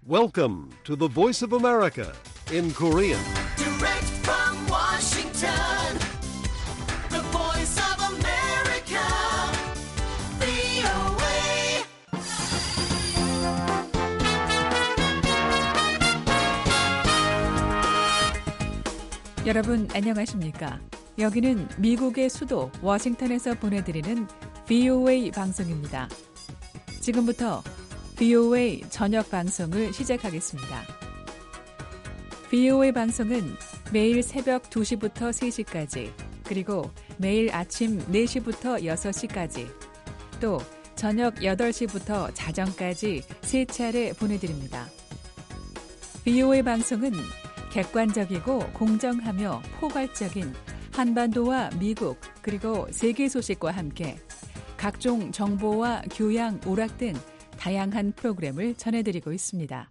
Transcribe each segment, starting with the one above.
Welcome to the Voice of America in Korean. Direct from Washington, the Voice of America, VOA. 여러분 안녕하십니까? 여기는 미국의 수도 워싱턴에서 보내드리는 VOA 방송입니다. 지금부터 VOA 저녁 방송을 시작하겠습니다. VOA 방송은 매일 새벽 2시부터 3시까지, 그리고 매일 아침 4시부터 6시까지, 또 저녁 8시부터 자정까지 3차례 보내드립니다. VOA 방송은 객관적이고 공정하며 포괄적인 한반도와 미국 그리고 세계 소식과 함께 각종 정보와 교양, 오락 등 다양한 프로그램을 전해드리고 있습니다.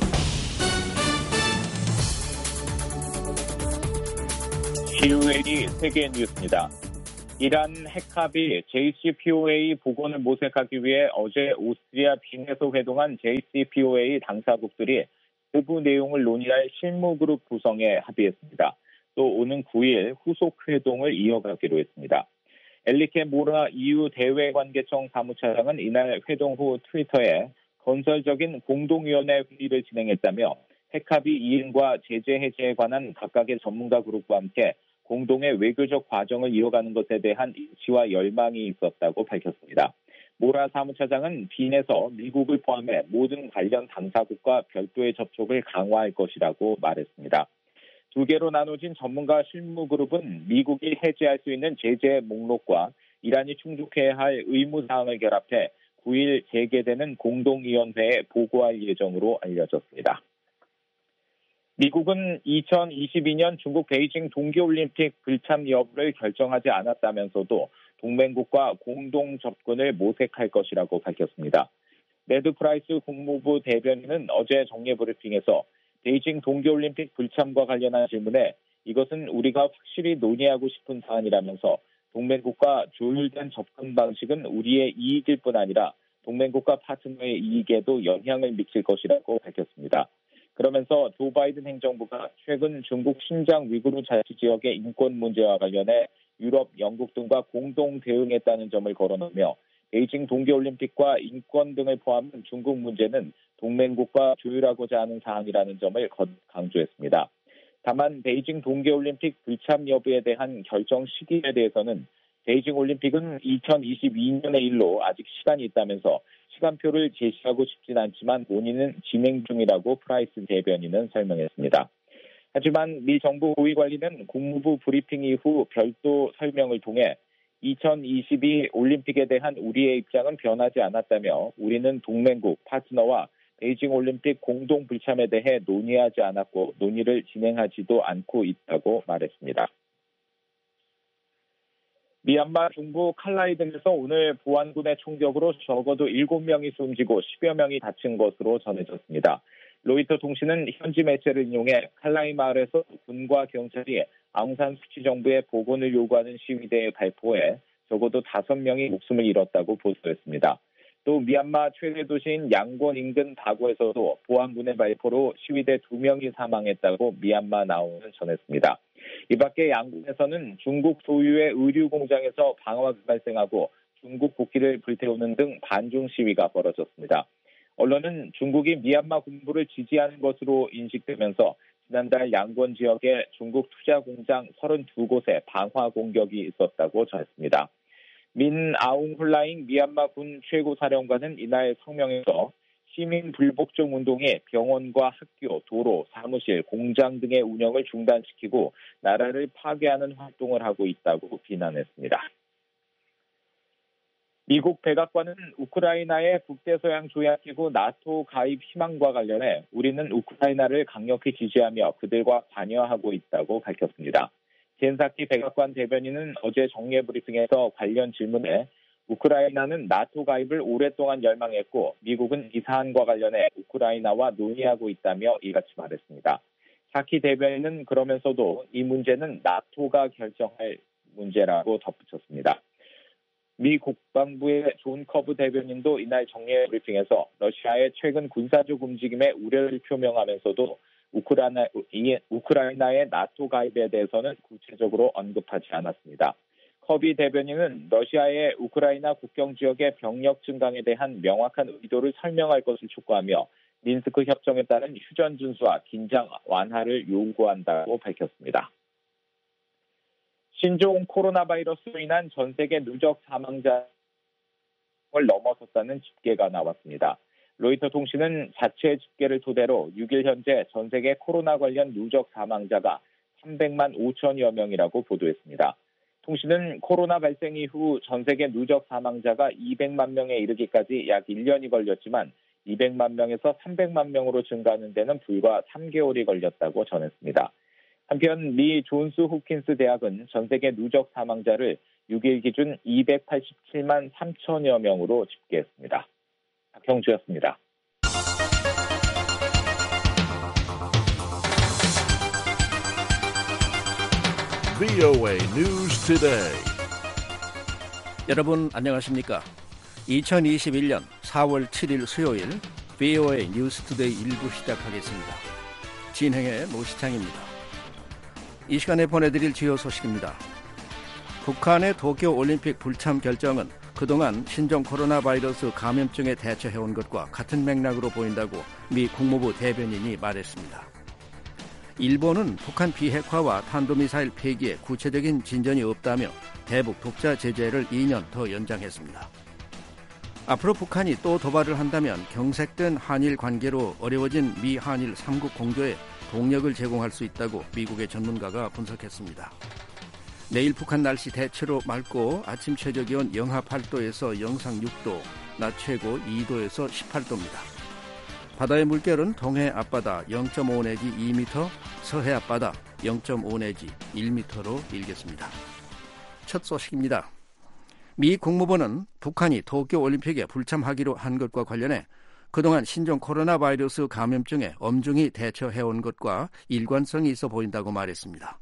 VOA 세계 뉴스입니다. 이란 핵합의 JCPOA 복원을 모색하기 위해 어제 오스트리아 빈에서 회동한 JCPOA 당사국들이 세부 내용을 논의할 실무그룹 구성에 합의했습니다. 또 오는 9일 후속 회동을 이어가기로 했습니다. 엘리케 모라 EU 대외관계청 사무차장은 이날 회동 후 트위터에 건설적인 공동위원회 회의를 진행했다며 핵합의 이행과 제재 해제에 관한 각각의 전문가 그룹과 함께 공동의 외교적 과정을 이어가는 것에 대한 일치와 열망이 있었다고 밝혔습니다. 모라 사무차장은 빈에서 미국을 포함해 모든 관련 당사국과 별도의 접촉을 강화할 것이라고 말했습니다. 두 개로 나눠진 전문가 실무그룹은 미국이 해제할 수 있는 제재 목록과 이란이 충족해야 할 의무사항을 결합해 9일 재개되는 공동위원회에 보고할 예정으로 알려졌습니다. 미국은 2022년 중국 베이징 동계올림픽 불참 여부를 결정하지 않았다면서도 동맹국과 공동 접근을 모색할 것이라고 밝혔습니다. 네드 프라이스 국무부 대변인은 어제 정례 브리핑에서 베이징 동계올림픽 불참과 관련한 질문에 이것은 우리가 확실히 논의하고 싶은 사안이라면서 동맹국과 조율된 접근 방식은 우리의 이익일 뿐 아니라 동맹국과 파트너의 이익에도 영향을 미칠 것이라고 밝혔습니다. 그러면서 조 바이든 행정부가 최근 중국 신장 위구르 자치지역의 인권 문제와 관련해 유럽, 영국 등과 공동 대응했다는 점을 거론하며 베이징 동계올림픽과 인권 등을 포함한 중국 문제는 동맹국과 조율하고자 하는 사항이라는 점을 강조했습니다. 다만 베이징 동계올림픽 불참 여부에 대한 결정 시기에 대해서는 베이징 올림픽은 2022년의 일로 아직 시간이 있다면서 시간표를 제시하고 싶진 않지만 논의는 진행 중이라고 프라이스 대변인은 설명했습니다. 하지만 미 정부 고위관리는 국무부 브리핑 이후 별도 설명을 통해 2022 올림픽에 대한 우리의 입장은 변하지 않았다며 우리는 동맹국, 파트너와 베이징 올림픽 공동 불참에 대해 논의하지 않았고 논의를 진행하지도 않고 있다고 말했습니다. 미얀마 중부 칼라이 등에서 오늘 보안군의 총격으로 적어도 7명이 숨지고 10여 명이 다친 것으로 전해졌습니다. 로이터 통신은 현지 매체를 인용해 칼라이 마을에서 군과 경찰이 아웅산 수치 정부의 복원을 요구하는 시위대에 발포해 적어도 5명이 목숨을 잃었다고 보도했습니다. 또 미얀마 최대 도시인 양권 인근 바구에서도 보안군의 발포로 시위대 2명이 사망했다고 미얀마 나오는 전했습니다. 이 밖에 양군에서는 중국 소유의 의류 공장에서 방화가 발생하고 중국 국기를 불태우는 등 반중 시위가 벌어졌습니다. 언론은 중국이 미얀마 군부를 지지하는 것으로 인식되면서 지난달 양권 지역에 중국 투자 공장 32곳에 방화 공격이 있었다고 전했습니다. 민 아웅 홀라잉 미얀마 군 최고사령관은 이날 성명에서 시민 불복종 운동이 병원과 학교, 도로, 사무실, 공장 등의 운영을 중단시키고 나라를 파괴하는 활동을 하고 있다고 비난했습니다. 미국 백악관은 우크라이나의 북대서양 조약기구 나토 가입 희망과 관련해 우리는 우크라이나를 강력히 지지하며 그들과 관여하고 있다고 밝혔습니다. 젠사키 백악관 대변인은 어제 정례 브리핑에서 관련 질문에 우크라이나는 나토 가입을 오랫동안 열망했고 미국은 이 사안과 관련해 우크라이나와 논의하고 있다며 이같이 말했습니다. 사키 대변인은 그러면서도 이 문제는 나토가 결정할 문제라고 덧붙였습니다. 미 국방부의 존 커브 대변인도 이날 정례 브리핑에서 러시아의 최근 군사적 움직임에 우려를 표명하면서도 우크라이나의 나토 가입에 대해서는 구체적으로 언급하지 않았습니다. 커비 대변인은 러시아의 우크라이나 국경 지역의 병력 증강에 대한 명확한 의도를 설명할 것을 촉구하며 민스크 협정에 따른 휴전 준수와 긴장 완화를 요구한다고 밝혔습니다. 신종 코로나 바이러스로 인한 전 세계 누적 사망자를 넘어섰다는 집계가 나왔습니다. 로이터 통신은 자체 집계를 토대로 6일 현재 전 세계 코로나 관련 누적 사망자가 300만 5천여 명이라고 보도했습니다. 통신은 코로나 발생 이후 전 세계 누적 사망자가 200만 명에 이르기까지 약 1년이 걸렸지만 200만 명에서 300만 명으로 증가하는 데는 불과 3개월이 걸렸다고 전했습니다. 한편 미 존스 홉킨스 대학은 전 세계 누적 사망자를 6일 기준 287만 3천여 명으로 집계했습니다. 박형주였습니다. VOA News Today. 여러분 안녕하십니까? 2021년 4월 7일 수요일 VOA 뉴스 투데이 1부 시작하겠습니다. 진행의 노시창입니다. 이 시간에 보내드릴 주요 소식입니다. 북한의 도쿄올림픽 불참 결정은 그동안 신종 코로나 바이러스 감염증에 대처해온 것과 같은 맥락으로 보인다고 미 국무부 대변인이 말했습니다. 일본은 북한 비핵화와 탄도미사일 폐기에 구체적인 진전이 없다며 대북 독자 제재를 2년 더 연장했습니다. 앞으로 북한이 또 도발을 한다면 경색된 한일 관계로 어려워진 미-한일 3국 공조에 동력을 제공할 수 있다고 미국의 전문가가 분석했습니다. 내일 북한 날씨 대체로 맑고 아침 최저기온 영하 8도에서 영상 6도, 낮 최고 2도에서 18도입니다. 바다의 물결은 동해 앞바다 0.5 내지 2m, 서해 앞바다 0.5 내지 1m로 일겠습니다. 첫 소식입니다. 미 국무부는 북한이 도쿄올림픽에 불참하기로 한 것과 관련해 그동안 신종 코로나 바이러스 감염증에 엄중히 대처해온 것과 일관성이 있어 보인다고 말했습니다.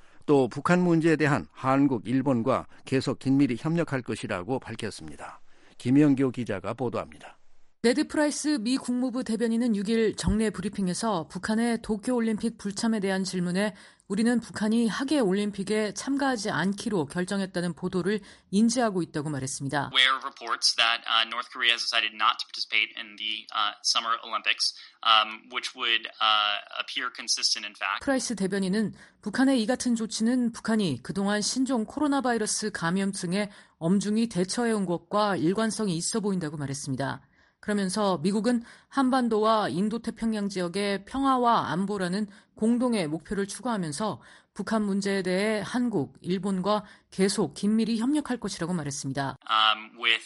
또 북한 문제에 대한 한국, 일본과 계속 긴밀히 협력할 것이라고 밝혔습니다. 김영교 기자가 보도합니다. 네드 프라이스 미 국무부 대변인은 6일 정례 브리핑에서 북한의 도쿄올림픽 불참에 대한 질문에 우리는 북한이 하계 올림픽에 참가하지 않기로 결정했다는 보도를 인지하고 있다고 말했습니다. Where reports that North Korea has decided not to participate in the Summer Olympics, which would appear consistent in fact. 프라이스 대변인은 북한의 이 같은 조치는 북한이 그동안 신종 코로나 바이러스 감염증에 엄중히 대처해온 것과 일관성이 있어 보인다고 말했습니다. 그러면서 미국은 한반도와 인도태평양 지역의 평화와 안보라는 공동의 목표를 추구하면서 북한 문제에 대해 한국, 일본과 계속 긴밀히 협력할 것이라고 말했습니다. With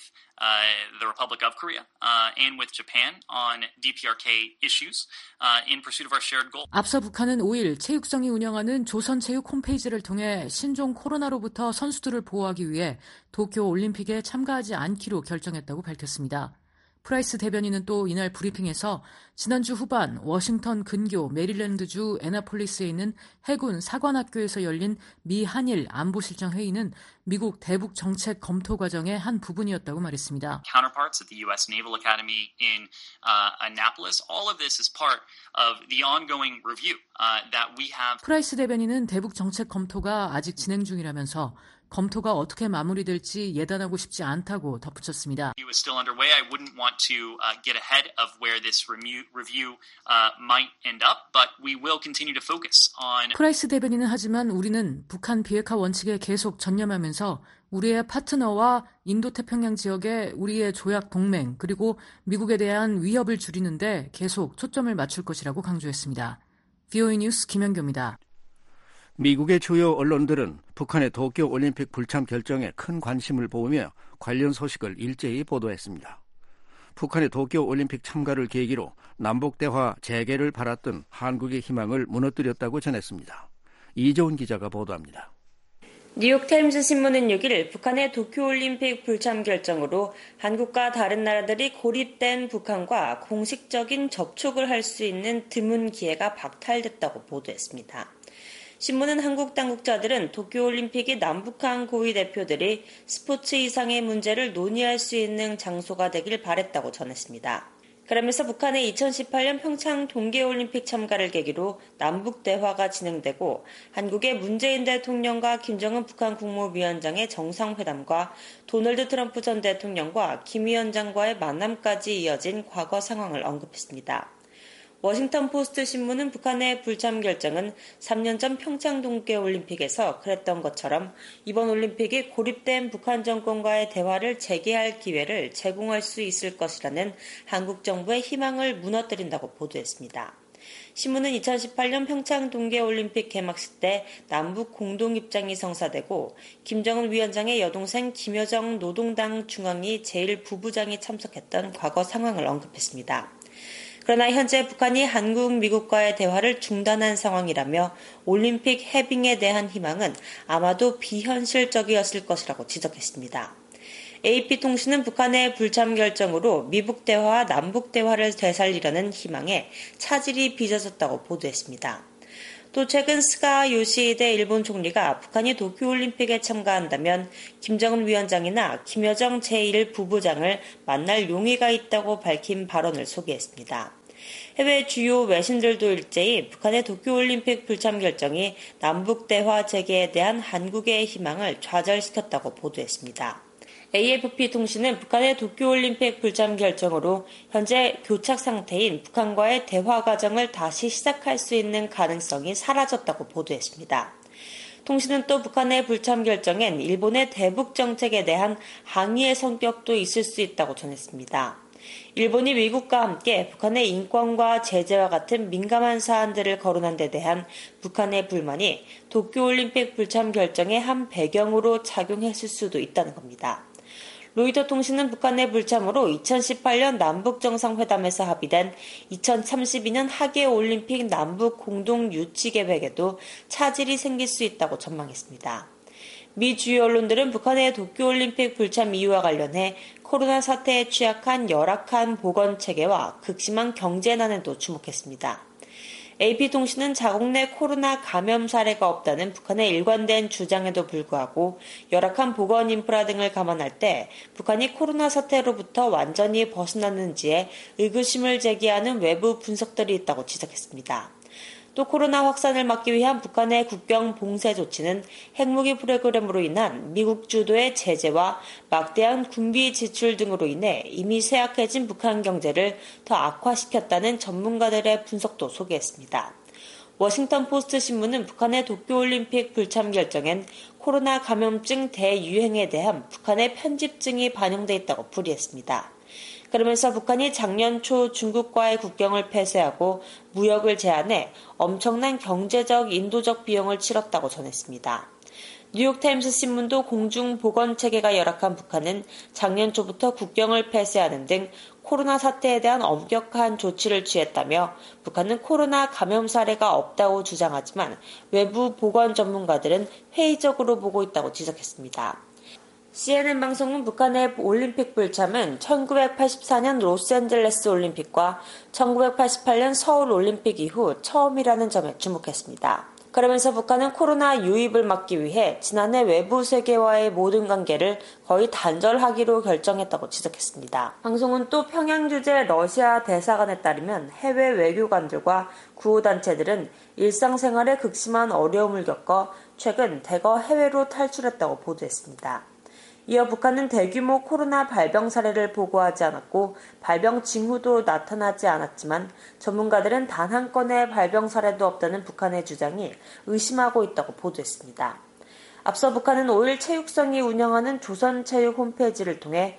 the Republic of Korea and with Japan on DPRK issues in pursuit of our shared goal. 앞서 북한은 5일 체육성이 운영하는 조선체육 홈페이지를 통해 신종 코로나로부터 선수들을 보호하기 위해 도쿄 올림픽에 참가하지 않기로 결정했다고 밝혔습니다. 프라이스 대변인은 또 이날 브리핑에서 지난주 후반 워싱턴 근교 메릴랜드주 애나폴리스에 있는 해군 사관학교에서 열린 미 한일 안보실장 회의는 미국 대북 정책 검토 과정의 한 부분이었다고 말했습니다. Counterparts at the U.S. Naval Academy in Annapolis, all of this is part of the ongoing review that we have. 프라이스 대변인은 대북 정책 검토가 아직 진행 중이라면서 검토가 어떻게 마무리될지 예단하고 싶지 않다고 덧붙였습니다. It was still underway. I wouldn't want to get ahead of where this review might end up, but we will continue to focus on. 프라이스 대변인은 하지만 우리는 북한 비핵화 원칙에 계속 전념하면서 우리의 파트너와 인도태평양 지역의 우리의 조약 동맹 그리고 미국에 대한 위협을 줄이는데 계속 초점을 맞출 것이라고 강조했습니다. VOA 뉴스 김현교입니다. 미국의 주요 언론들은 북한의 도쿄올림픽 불참 결정에 큰 관심을 보이며 관련 소식을 일제히 보도했습니다. 북한의 도쿄올림픽 참가를 계기로 남북대화 재개를 바랐던 한국의 희망을 무너뜨렸다고 전했습니다. 이재훈 기자가 보도합니다. 뉴욕타임스 신문은 6일 북한의 도쿄올림픽 불참 결정으로 한국과 다른 나라들이 고립된 북한과 공식적인 접촉을 할 수 있는 드문 기회가 박탈됐다고 보도했습니다. 신문은 한국 당국자들은 도쿄올림픽이 남북한 고위 대표들이 스포츠 이상의 문제를 논의할 수 있는 장소가 되길 바랬다고 전했습니다. 그러면서 북한의 2018년 평창 동계올림픽 참가를 계기로 남북 대화가 진행되고 한국의 문재인 대통령과 김정은 북한 국무위원장의 정상회담과 도널드 트럼프 전 대통령과 김 위원장과의 만남까지 이어진 과거 상황을 언급했습니다. 워싱턴 포스트 신문은 북한의 불참 결정은 3년 전 평창 동계올림픽에서 그랬던 것처럼 이번 올림픽이 고립된 북한 정권과의 대화를 재개할 기회를 제공할 수 있을 것이라는 한국 정부의 희망을 무너뜨린다고 보도했습니다. 신문은 2018년 평창 동계올림픽 개막식 때 남북 공동 입장이 성사되고 김정은 위원장의 여동생 김여정 노동당 중앙위 제1부부장이 참석했던 과거 상황을 언급했습니다. 그러나 현재 북한이 한국, 미국과의 대화를 중단한 상황이라며 올림픽 해빙에 대한 희망은 아마도 비현실적이었을 것이라고 지적했습니다. AP통신은 북한의 불참 결정으로 미북 대화와 남북 대화를 되살리려는 희망에 차질이 빚어졌다고 보도했습니다. 또 최근 스가 요시히데 일본 총리가 북한이 도쿄올림픽에 참가한다면 김정은 위원장이나 김여정 제1부부장을 만날 용의가 있다고 밝힌 발언을 소개했습니다. 해외 주요 외신들도 일제히 북한의 도쿄올림픽 불참 결정이 남북 대화 재개에 대한 한국의 희망을 좌절시켰다고 보도했습니다. AFP 통신은 북한의 도쿄올림픽 불참 결정으로 현재 교착 상태인 북한과의 대화 과정을 다시 시작할 수 있는 가능성이 사라졌다고 보도했습니다. 통신은 또 북한의 불참 결정엔 일본의 대북 정책에 대한 항의의 성격도 있을 수 있다고 전했습니다. 일본이 미국과 함께 북한의 인권과 제재와 같은 민감한 사안들을 거론한 데 대한 북한의 불만이 도쿄올림픽 불참 결정의 한 배경으로 작용했을 수도 있다는 겁니다. 로이터 통신은 북한의 불참으로 2018년 남북정상회담에서 합의된 2032년 하계올림픽 남북 공동 유치 계획에도 차질이 생길 수 있다고 전망했습니다. 미 주요 언론들은 북한의 도쿄올림픽 불참 이유와 관련해 코로나 사태에 취약한 열악한 보건체계와 극심한 경제난에도 주목했습니다. AP통신은 자국 내 코로나 감염 사례가 없다는 북한의 일관된 주장에도 불구하고 열악한 보건 인프라 등을 감안할 때 북한이 코로나 사태로부터 완전히 벗어났는지에 의구심을 제기하는 외부 분석들이 있다고 지적했습니다. 또 코로나 확산을 막기 위한 북한의 국경 봉쇄 조치는 핵무기 프로그램으로 인한 미국 주도의 제재와 막대한 군비 지출 등으로 인해 이미 쇠약해진 북한 경제를 더 악화시켰다는 전문가들의 분석도 소개했습니다. 워싱턴 포스트 신문은 북한의 도쿄올림픽 불참 결정엔 코로나 감염증 대유행에 대한 북한의 편집증이 반영돼 있다고 풀이했습니다. 그러면서 북한이 작년 초 중국과의 국경을 폐쇄하고 무역을 제한해 엄청난 경제적, 인도적 비용을 치렀다고 전했습니다. 뉴욕타임스 신문도 공중보건체계가 열악한 북한은 작년 초부터 국경을 폐쇄하는 등 코로나 사태에 대한 엄격한 조치를 취했다며 북한은 코로나 감염 사례가 없다고 주장하지만 외부 보건 전문가들은 회의적으로 보고 있다고 지적했습니다. CNN 방송은 북한의 올림픽 불참은 1984년 로스앤젤레스 올림픽과 1988년 서울 올림픽 이후 처음이라는 점에 주목했습니다. 그러면서 북한은 코로나 유입을 막기 위해 지난해 외부 세계와의 모든 관계를 거의 단절하기로 결정했다고 지적했습니다. 방송은 또 평양 주재 러시아 대사관에 따르면 해외 외교관들과 구호단체들은 일상생활에 극심한 어려움을 겪어 최근 대거 해외로 탈출했다고 보도했습니다. 이어 북한은 대규모 코로나 발병 사례를 보고하지 않았고 발병 징후도 나타나지 않았지만 전문가들은 단 한 건의 발병 사례도 없다는 북한의 주장이 의심하고 있다고 보도했습니다. 앞서 북한은 5일 체육성이 운영하는 조선체육 홈페이지를 통해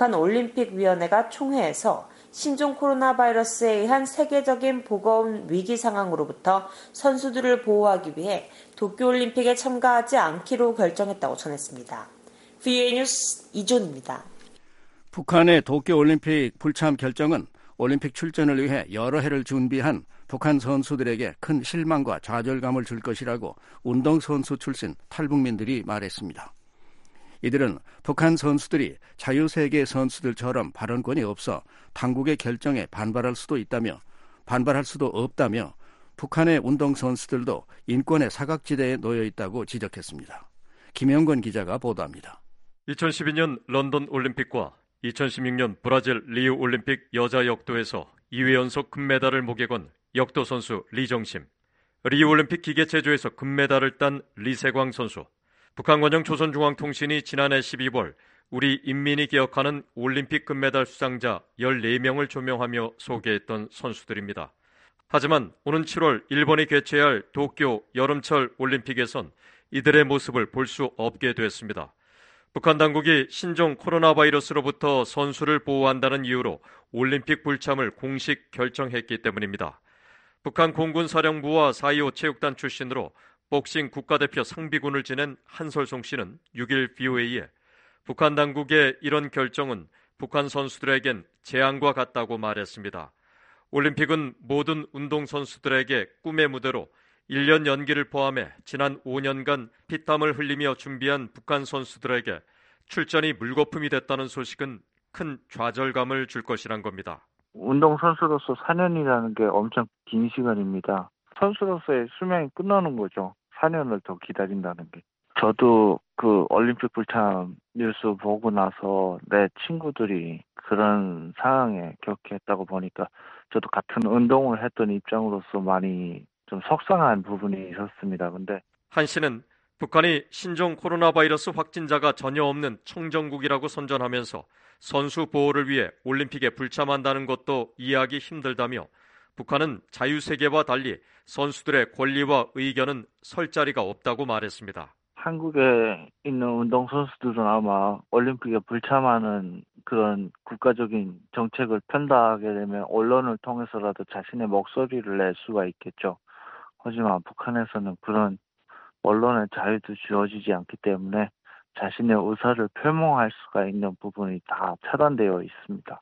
북한올림픽위원회가 총회에서 신종 코로나 바이러스에 의한 세계적인 보건 위기 상황으로부터 선수들을 보호하기 위해 도쿄올림픽에 참가하지 않기로 결정했다고 전했습니다. VOA 뉴스 이존입니다. 북한의 도쿄올림픽 불참 결정은 올림픽 출전을 위해 여러 해를 준비한 북한 선수들에게 큰 실망과 좌절감을 줄 것이라고 운동선수 출신 탈북민들이 말했습니다. 이들은 북한 선수들이 자유세계 선수들처럼 발언권이 없어 당국의 결정에 반발할 수도 없다며 북한의 운동선수들도 인권의 사각지대에 놓여 있다고 지적했습니다. 김영건 기자가 보도합니다. 2012년 런던 올림픽과 2016년 브라질 리우 올림픽 여자 역도에서 2회 연속 금메달을 목에 건 역도 선수 리정심, 리우 올림픽 기계체조에서 금메달을 딴 리세광 선수, 북한 관영 조선중앙통신이 지난해 12월 우리 인민이 기억하는 올림픽 금메달 수상자 14명을 조명하며 소개했던 선수들입니다. 하지만 오는 7월 일본이 개최할 도쿄 여름철 올림픽에선 이들의 모습을 볼 수 없게 됐습니다. 북한 당국이 신종 코로나 바이러스로부터 선수를 보호한다는 이유로 올림픽 불참을 공식 결정했기 때문입니다. 북한 공군 사령부와 4.25 체육단 출신으로 복싱 국가대표 상비군을 지낸 한설송 씨는 6일 BOA에 북한 당국의 이런 결정은 북한 선수들에겐 재앙과 같다고 말했습니다. 올림픽은 모든 운동선수들에게 꿈의 무대로 1년 연기를 포함해 지난 5년간 피땀을 흘리며 준비한 북한 선수들에게 출전이 물거품이 됐다는 소식은 큰 좌절감을 줄 것이란 겁니다. 운동선수로서 4년이라는 게 엄청 긴 시간입니다. 선수로서의 수명이 끝나는 거죠. 4년을 더 기다린다는 게. 저도 그 올림픽 불참 뉴스 보고 나서 내 친구들이 그런 상황에 겪했다고 보니까 저도 같은 운동을 했던 입장으로서 많이 좀 속상한 부분이 있었습니다. 근데 한 씨는 북한이 신종 코로나 바이러스 확진자가 전혀 없는 청정국이라고 선전하면서 선수 보호를 위해 올림픽에 불참한다는 것도 이해하기 힘들다며 북한은 자유세계와 달리 선수들의 권리와 의견은 설 자리가 없다고 말했습니다. 한국에 있는 운동선수들은 아마 올림픽에 불참하는 그런 국가적인 정책을 편다하게 되면 언론을 통해서라도 자신의 목소리를 낼 수가 있겠죠. 하지만 북한에서는 그런 언론의 자유도 주어지지 않기 때문에 자신의 의사를 표명할 수가 있는 부분이 다 차단되어 있습니다.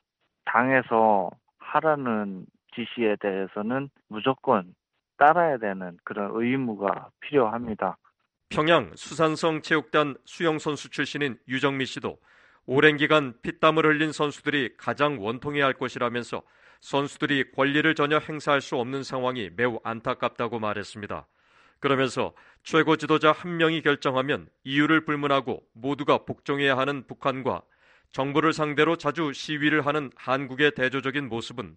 당에서 하라는 지시에 대해서는 무조건 따라야 되는 그런 의무가 필요합니다. 평양 수산성 체육단 수영선수 출신인 유정미 씨도 오랜 기간 피땀을 흘린 선수들이 가장 원통해할 것이라면서 선수들이 권리를 전혀 행사할 수 없는 상황이 매우 안타깝다고 말했습니다. 그러면서 최고 지도자 한 명이 결정하면 이유를 불문하고 모두가 복종해야 하는 북한과 정부를 상대로 자주 시위를 하는 한국의 대조적인 모습은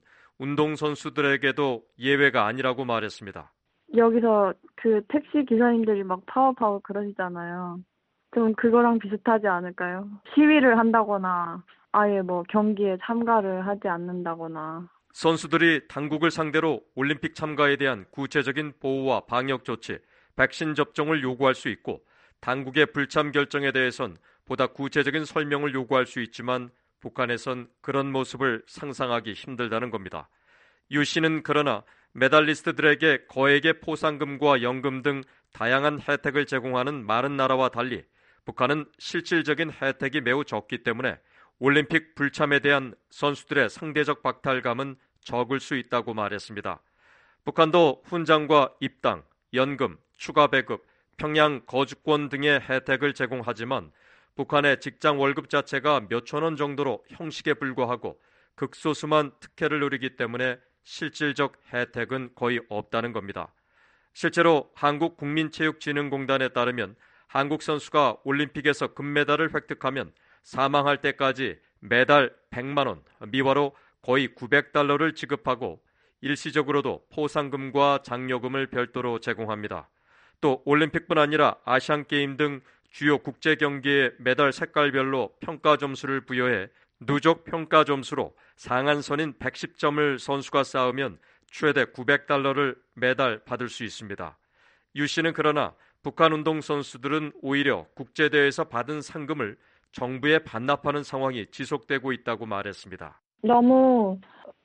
운동선수들에게도 예외가 아니라고 말했습니다. 여기서 그 택시 기사님들이 막 파워 그러시잖아요. 좀 그거랑 비슷하지 않을까요? 시위를 한다거나 아예 뭐 경기에 참가를 하지 않는다거나. 선수들이 당국을 상대로 올림픽 참가에 대한 구체적인 보호와 방역 조치, 백신 접종을 요구할 수 있고 당국의 불참 결정에 대해선 보다 구체적인 설명을 요구할 수 있지만 북한에선 그런 모습을 상상하기 힘들다는 겁니다. 유 씨는 그러나 메달리스트들에게 거액의 포상금과 연금 등 다양한 혜택을 제공하는 많은 나라와 달리 북한은 실질적인 혜택이 매우 적기 때문에 올림픽 불참에 대한 선수들의 상대적 박탈감은 적을 수 있다고 말했습니다. 북한도 훈장과 입당, 연금, 추가 배급, 평양 거주권 등의 혜택을 제공하지만 북한의 직장 월급 자체가 몇천 원 정도로 형식에 불과하고 극소수만 특혜를 누리기 때문에 실질적 혜택은 거의 없다는 겁니다. 실제로 한국국민체육진흥공단에 따르면 한국 선수가 올림픽에서 금메달을 획득하면 사망할 때까지 매달 100만 원, 미화로 거의 900달러를 지급하고 일시적으로도 포상금과 장려금을 별도로 제공합니다. 또 올림픽뿐 아니라 아시안게임 등 주요 국제경기의 메달 색깔별로 평가 점수를 부여해 누적 평가 점수로 상한선인 110점을 선수가 쌓으면 최대 900달러를 매달 받을 수 있습니다. 유 씨는 그러나 북한 운동선수들은 오히려 국제대회에서 받은 상금을 정부에 반납하는 상황이 지속되고 있다고 말했습니다. 너무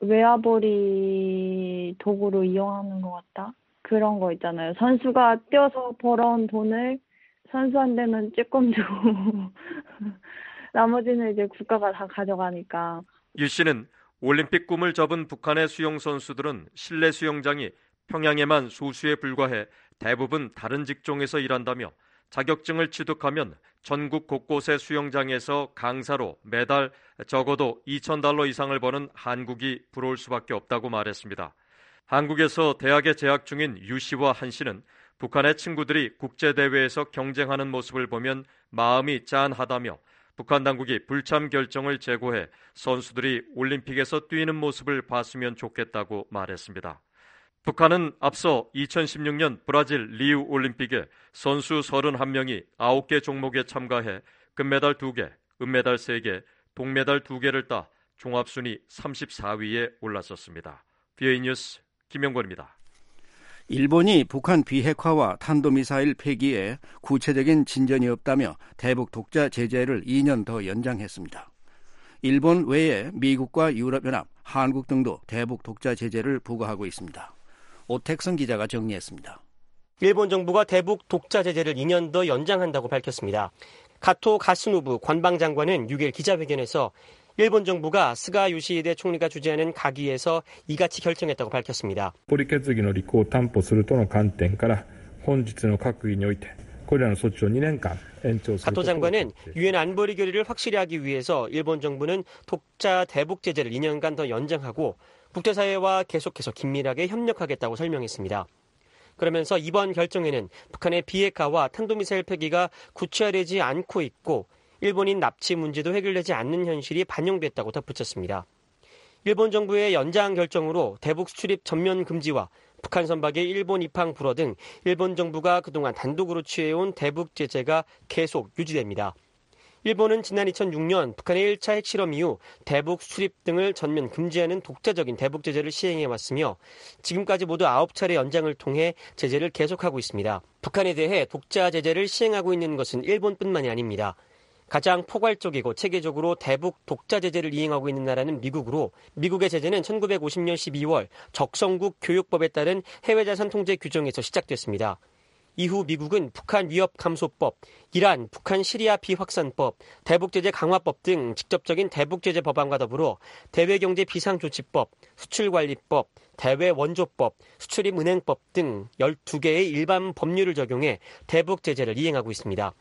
외화벌이 도구로 이용하는 것 같다? 그런 거 있잖아요. 선수가 뛰어서 벌어온 돈을 선수한테는 조금 주고 나머지는 이제 국가가 다 가져가니까. 유 씨는 올림픽 꿈을 접은 북한의 수영 선수들은 실내 수영장이 평양에만 소수에 불과해 대부분 다른 직종에서 일한다며 자격증을 취득하면 전국 곳곳의 수영장에서 강사로 매달 적어도 $2,000 이상을 버는 한국이 부러울 수밖에 없다고 말했습니다. 한국에서 대학에 재학 중인 유 씨와 한 씨는 북한의 친구들이 국제대회에서 경쟁하는 모습을 보면 마음이 짠하다며 북한 당국이 불참 결정을 재고해 선수들이 올림픽에서 뛰는 모습을 봤으면 좋겠다고 말했습니다. 북한은 앞서 2016년 브라질 리우 올림픽에 선수 31명이 9개 종목에 참가해 금메달 2개, 은메달 3개, 동메달 2개를 따 종합순위 34위에 올랐었습니다. BOA 뉴스 김영권입니다. 일본이 북한 비핵화와 탄도미사일 폐기에 구체적인 진전이 없다며 대북 독자 제재를 2년 더 연장했습니다. 일본 외에 미국과 유럽연합, 한국 등도 대북 독자 제재를 부과하고 있습니다. 오택성 기자가 정리했습니다. 일본 정부가 대북 독자 제재를 2년 더 연장한다고 밝혔습니다. 가토 가스노부 관방장관은 6일 기자회견에서 일본 정부가 스가 요시히데 총리가 주재하는 가기에서 이같이 결정했다고 밝혔습니다. 가토 장관은 유엔 안보리 결의를 확실히 하기 위해서 일본 정부는 독자 대북 제재를 2년간 더 연장하고 국제사회와 계속해서 긴밀하게 협력하겠다고 설명했습니다. 그러면서 이번 결정에는 북한의 비핵화와 탄도미사일 폐기가 구체화되지 않고 있고 일본인 납치 문제도 해결되지 않는 현실이 반영됐다고 덧붙였습니다. 일본 정부의 연장 결정으로 대북 수출입 전면 금지와 북한 선박의 일본 입항 불허 등 일본 정부가 그동안 단독으로 취해온 대북 제재가 계속 유지됩니다. 일본은 지난 2006년 북한의 1차 핵실험 이후 대북 수출입 등을 전면 금지하는 독자적인 대북 제재를 시행해왔으며 지금까지 모두 9차례 연장을 통해 제재를 계속하고 있습니다. 북한에 대해 독자 제재를 시행하고 있는 것은 일본뿐만이 아닙니다. 가장 포괄적이고 체계적으로 대북 독자 제재를 이행하고 있는 나라는 미국으로 미국의 제재는 1950년 12월 적성국 교육법에 따른 해외자산 통제 규정에서 시작됐습니다. 이후 미국은 북한 위협 감소법, 이란, 북한 시리아 비확산법, 대북제재 강화법 등 직접적인 대북제재 법안과 더불어 대외경제 비상조치법, 수출관리법, 대외원조법, 수출입은행법 등 12개의 일반 법률을 적용해 대북제재를 이행하고 있습니다.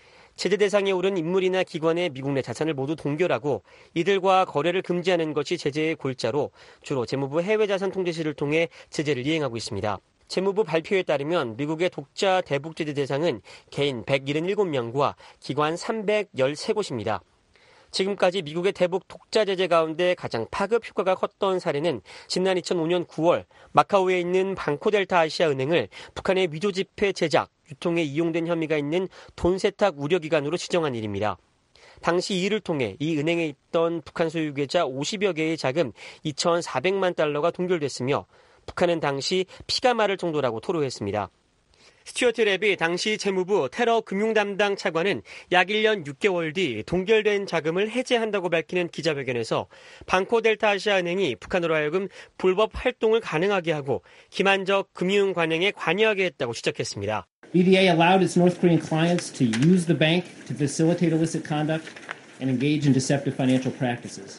제재 대상에 오른 인물이나 기관의 미국 내 자산을 모두 동결하고 이들과 거래를 금지하는 것이 제재의 골자로 주로 재무부 해외자산 통제실을 통해 제재를 이행하고 있습니다. 재무부 발표에 따르면 미국의 독자 대북 제재 대상은 개인 177명과 기관 313곳입니다. 지금까지 미국의 대북 독자 제재 가운데 가장 파급 효과가 컸던 사례는 지난 2005년 9월 마카오에 있는 방코델타 아시아은행을 북한의 위조지폐 제작, 유통에 이용된 혐의가 있는 돈 세탁 우려기관으로 지정한 일입니다. 당시 이 일을 통해 이 은행에 있던 북한 소유 계좌 50여 개의 자금 2,400만 달러가 동결됐으며 북한은 당시 피가 마를 정도라고 토로했습니다. 스튜어트 랩이 당시 재무부 테러 금융 담당 차관은 약 1년 6개월 뒤 동결된 자금을 해제한다고 밝히는 기자회견에서 방코델타 아시아은행이 북한으로 하여금 불법 활동을 가능하게 하고 기만적 금융 관행에 관여하게 했다고 지적했습니다. BDA allowed its North Korean clients to use the bank to facilitate illicit conduct and engage in deceptive financial practices.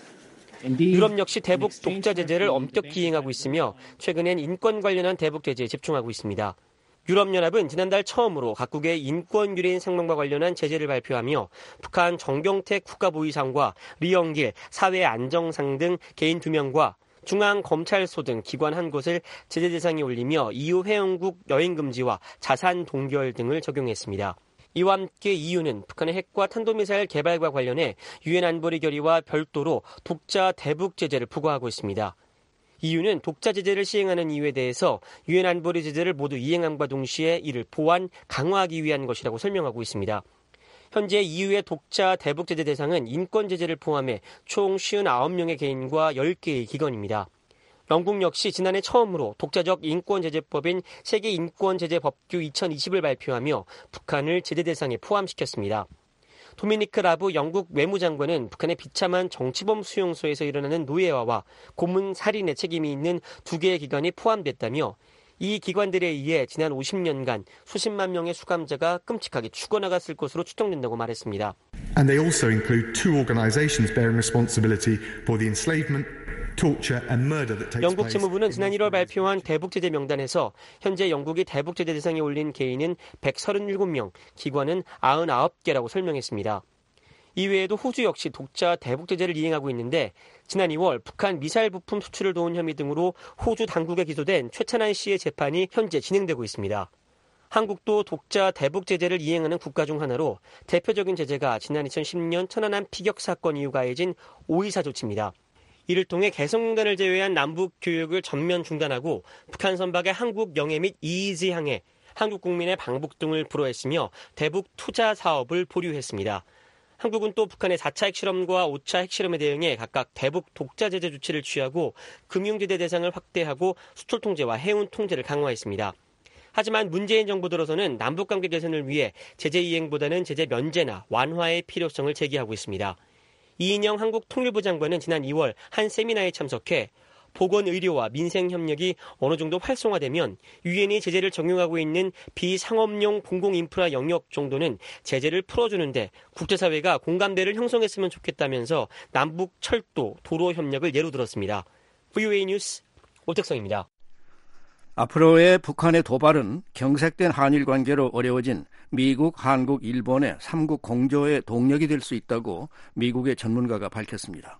유럽 역시 대북 독자 제재를 엄격히 이행하고 있으며 최근엔 인권 관련한 대북 제재에 집중하고 있습니다. 유럽연합은 지난달 처음으로 각국의 인권 유린 상황과 관련한 제재를 발표하며 북한 정경택 국가보위상과 리영길 사회안정상 등 개인 2명과 중앙검찰소 등 기관 한 곳을 제재 대상에 올리며 EU 회원국 여행 금지와 자산 동결 등을 적용했습니다. 이와 함께 EU는 북한의 핵과 탄도미사일 개발과 관련해 유엔 안보리 결의와 별도로 독자 대북 제재를 부과하고 있습니다. EU는 독자 제재를 시행하는 이유에 대해서 유엔 안보리 제재를 모두 이행함과 동시에 이를 보완, 강화하기 위한 것이라고 설명하고 있습니다. 현재 EU의 독자 대북 제재 대상은 인권 제재를 포함해 총 59명의 개인과 10개의 기관입니다. 영국 역시 지난해 처음으로 독자적 인권제재법인 세계인권제재법규 2020을 발표하며 북한을 제재 대상에 포함시켰습니다. 도미니크 라브 영국 외무장관은 북한의 비참한 정치범 수용소에서 일어나는 노예화와 고문 살인의 책임이 있는 2개의 기관이 포함됐다며 이 기관들에 의해 지난 50년간 수십만 명의 수감자가 끔찍하게 죽어나갔을 것으로 추정된다고 말했습니다. And they also include 2 organizations bearing responsibility for the enslavement, torture and murder that takes place. 영국 재무부는 지난 1월 발표한 대북제재 명단에서 현재 영국이 대북제재 대상에 올린 개인은 137명, 기관은 99개라고 설명했습니다. 이외에도 호주 역시 독자 대북 제재를 이행하고 있는데 지난 2월 북한 미사일 부품 수출을 도운 혐의 등으로 호주 당국에 기소된 최찬한 씨의 재판이 현재 진행되고 있습니다. 한국도 독자 대북 제재를 이행하는 국가 중 하나로 대표적인 제재가 지난 2010년 천안함 피격 사건 이후 가해진 5.24 조치입니다. 이를 통해 개성공단을 제외한 남북 교역을 전면 중단하고 북한 선박의 한국 영해 및 EEZ 항해, 한국 국민의 방북 등을 불허했으며 대북 투자 사업을 보류했습니다. 한국은 또 북한의 4차 핵실험과 5차 핵실험에 대응해 각각 대북 독자 제재 조치를 취하고 금융제재 대상을 확대하고 수출 통제와 해운 통제를 강화했습니다. 하지만 문재인 정부 들어서는 남북관계 개선을 위해 제재 이행보다는 제재 면제나 완화의 필요성을 제기하고 있습니다. 이인영 한국통일부 장관은 지난 2월 한 세미나에 참석해 보건의료와 민생협력이 어느 정도 활성화되면 유엔이 제재를 적용하고 있는 비상업용 공공인프라 영역 정도는 제재를 풀어주는데 국제사회가 공감대를 형성했으면 좋겠다면서 남북 철도, 도로 협력을 예로 들었습니다. VOA 뉴스 오택성입니다. 앞으로의 북한의 도발은 경색된 한일 관계로 어려워진 미국, 한국, 일본의 3국 공조의 동력이 될 수 있다고 미국의 전문가가 밝혔습니다.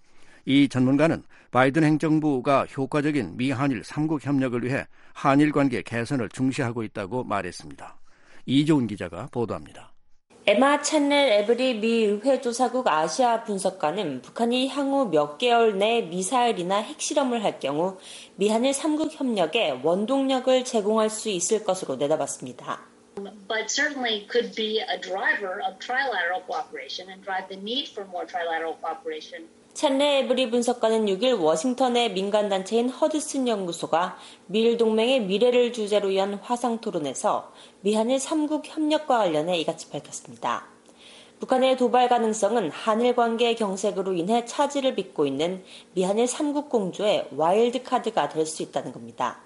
이 전문가는 바이든 행정부가 효과적인 미한일 3국 협력을 위해 한일 관계 개선을 중시하고 있다고 말했습니다. 이조은 기자가 보도합니다. 에마 찬넬 에브리 미 의회조사국 아시아 분석가는 북한이 향후 몇 개월 내 미사일이나 핵실험을 할 경우 미한일 3국 협력에 원동력을 제공할 수 있을 것으로 내다봤습니다. But certainly could be a driver of trilateral cooperation and drive the need for more trilateral cooperation. 찬넬 에브리 분석가는 6일 워싱턴의 민간단체인 허드슨 연구소가 미일 동맹의 미래를 주제로 연 화상토론에서 미한일 3국 협력과 관련해 이같이 밝혔습니다. 북한의 도발 가능성은 한일 관계 경색으로 인해 차질을 빚고 있는 미한일 3국 공조의 와일드카드가 될 수 있다는 겁니다.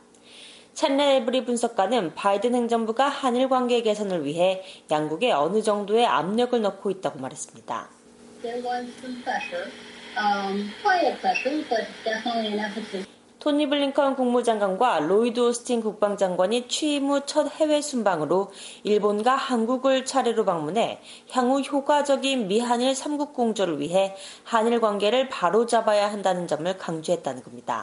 찬넬 에브리 분석가는 바이든 행정부가 한일 관계 개선을 위해 양국에 어느 정도의 압력을 넣고 있다고 말했습니다. There was some pressure. Quiet pressure, but definitely an emphasis. 토니 블링컨 국무장관과 로이드 오스틴 국방장관이 취임 후 첫 해외 순방으로 일본과 한국을 차례로 방문해 향후 효과적인 미한일 3국 공조를 위해 한일 관계를 바로잡아야 한다는 점을 강조했다는 겁니다.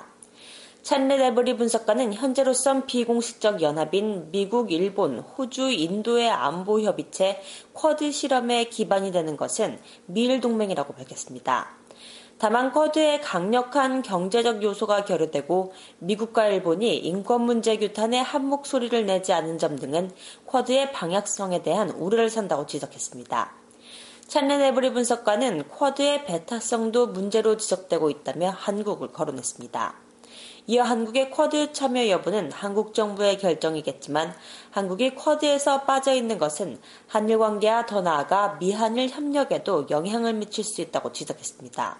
찬넬 에브리 분석가는 현재로선 비공식적 연합인 미국, 일본, 호주, 인도의 안보 협의체 쿼드 실험의 기반이 되는 것은 미일 동맹이라고 밝혔습니다. 다만 쿼드에 강력한 경제적 요소가 결여되고 미국과 일본이 인권 문제 규탄에 한 목소리를 내지 않은 점 등은 쿼드의 방향성에 대한 우려를 산다고 지적했습니다. 찬넬 에브리 분석가는 쿼드의 배타성도 문제로 지적되고 있다며 한국을 거론했습니다. 이어 한국의 쿼드 참여 여부는 한국 정부의 결정이겠지만 한국이 쿼드에서 빠져있는 것은 한일 관계와 더 나아가 미한일 협력에도 영향을 미칠 수 있다고 지적했습니다.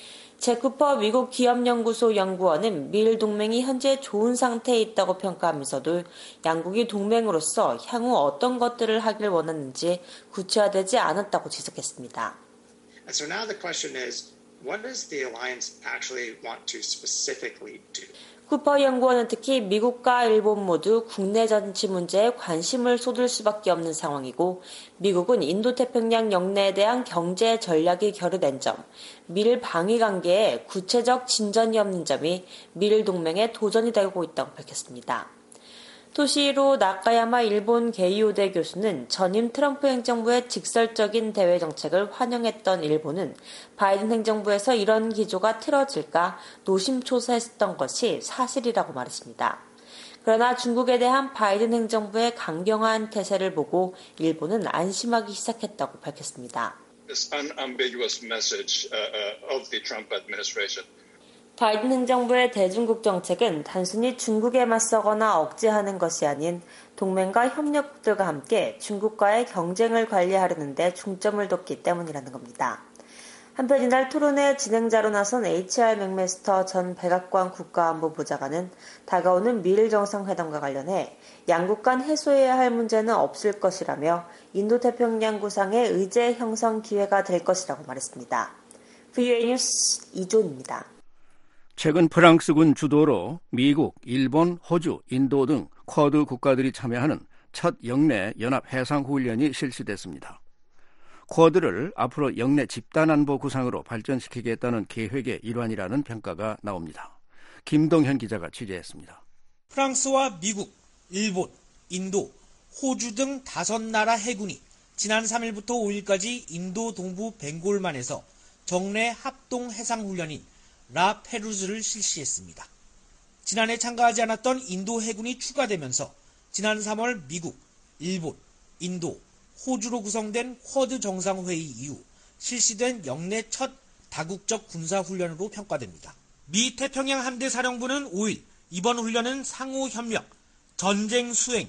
제쿠퍼 미국 기업연구소 연구원은 미일 동맹이 현재 좋은 상태에 있다고 평가하면서도 양국이 동맹으로서 향후 어떤 것들을 하길 원하는지 구체화되지 않았다고 지적했습니다. And so now the question is, what does the alliance actually want to specifically do? 쿠퍼 연구원은 특히 미국과 일본 모두 국내 정치 문제에 관심을 쏟을 수밖에 없는 상황이고 미국은 인도태평양 영내에 대한 경제 전략이 결여된 점, 미일 방위 관계에 구체적 진전이 없는 점이 미일 동맹의 도전이 되고 있다고 밝혔습니다. 토시히로 나카야마 일본 게이오대 교수는 전임 트럼프 행정부의 직설적인 대외 정책을 환영했던 일본은 바이든 행정부에서 이런 기조가 틀어질까 노심초사했던 것이 사실이라고 말했습니다. 그러나 중국에 대한 바이든 행정부의 강경한 태세를 보고 일본은 안심하기 시작했다고 밝혔습니다. This unambiguous message of the Trump administration. 바이든 행정부의 대중국 정책은 단순히 중국에 맞서거나 억제하는 것이 아닌 동맹과 협력국들과 함께 중국과의 경쟁을 관리하려는 데 중점을 뒀기 때문이라는 겁니다. 한편 이날 토론회 진행자로 나선 HR 맥메스터 전 백악관 국가안보보좌관은 다가오는 미일 정상회담과 관련해 양국 간 해소해야 할 문제는 없을 것이라며 인도태평양 구상의 의제 형성 기회가 될 것이라고 말했습니다. VOA 뉴스 이조은입니다. 최근 프랑스군 주도로 미국, 일본, 호주, 인도 등 쿼드 국가들이 참여하는 첫 영내 연합 해상훈련이 실시됐습니다. 쿼드를 앞으로 영내 집단안보 구상으로 발전시키겠다는 계획의 일환이라는 평가가 나옵니다. 김동현 기자가 취재했습니다. 프랑스와 미국, 일본, 인도, 호주 등 5나라 해군이 지난 3일부터 5일까지 인도 동부 벵골만에서 정례 합동 해상훈련인 라 페루즈를 실시했습니다. 지난해 참가하지 않았던 인도 해군이 추가되면서 지난 3월 미국, 일본, 인도, 호주로 구성된 쿼드 정상회의 이후 실시된 역내 첫 다국적 군사훈련으로 평가됩니다. 미 태평양 함대 사령부는 5일 이번 훈련은 상호협력, 전쟁 수행,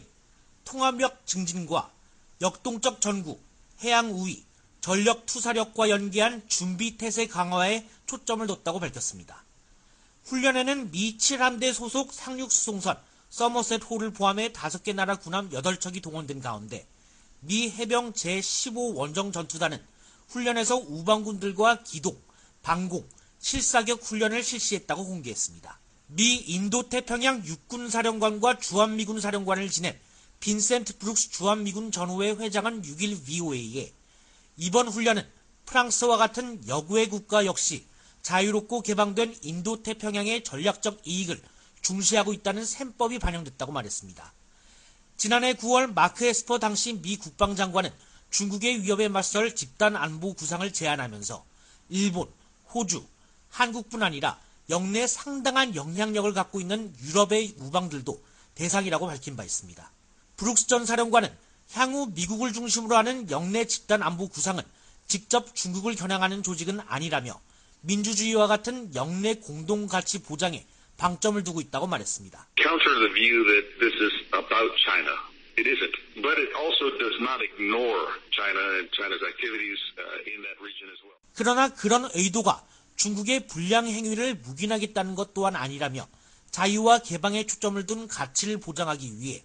통합력 증진과 역동적 전구, 해양 우위, 전력 투사력과 연계한 준비 태세 강화에 초점을 뒀다고 밝혔습니다. 훈련에는 미 7함대 소속 상륙수송선 서머셋 호를 포함해 5개 나라 군함 8척이 동원된 가운데 미 해병 제15 원정 전투단은 훈련에서 우방군들과 기동, 방공, 실사격 훈련을 실시했다고 공개했습니다. 미 인도태평양 육군사령관과 주한미군 사령관을 지낸 빈센트 브룩스 주한미군 전후회 회장은 6일 VOA에 이번 훈련은 프랑스와 같은 역외 국가 역시 자유롭고 개방된 인도태평양의 전략적 이익을 중시하고 있다는 셈법이 반영됐다고 말했습니다. 지난해 9월 마크 에스퍼 당시 미 국방장관은 중국의 위협에 맞설 집단 안보 구상을 제안하면서 일본, 호주, 한국뿐 아니라 역내 상당한 영향력을 갖고 있는 유럽의 우방들도 대상이라고 밝힌 바 있습니다. 브룩스 전 사령관은 향후 미국을 중심으로 하는 역내 집단 안보 구상은 직접 중국을 겨냥하는 조직은 아니라며 민주주의와 같은 역내 공동 가치 보장에 방점을 두고 있다고 말했습니다. Counter the view that this is about China. It isn't. But it also does not ignore China and China's activities in that region as well. 그러나 그런 의도가 중국의 불량 행위를 묵인하겠다는 것 또한 아니라며 자유와 개방에 초점을 둔 가치를 보장하기 위해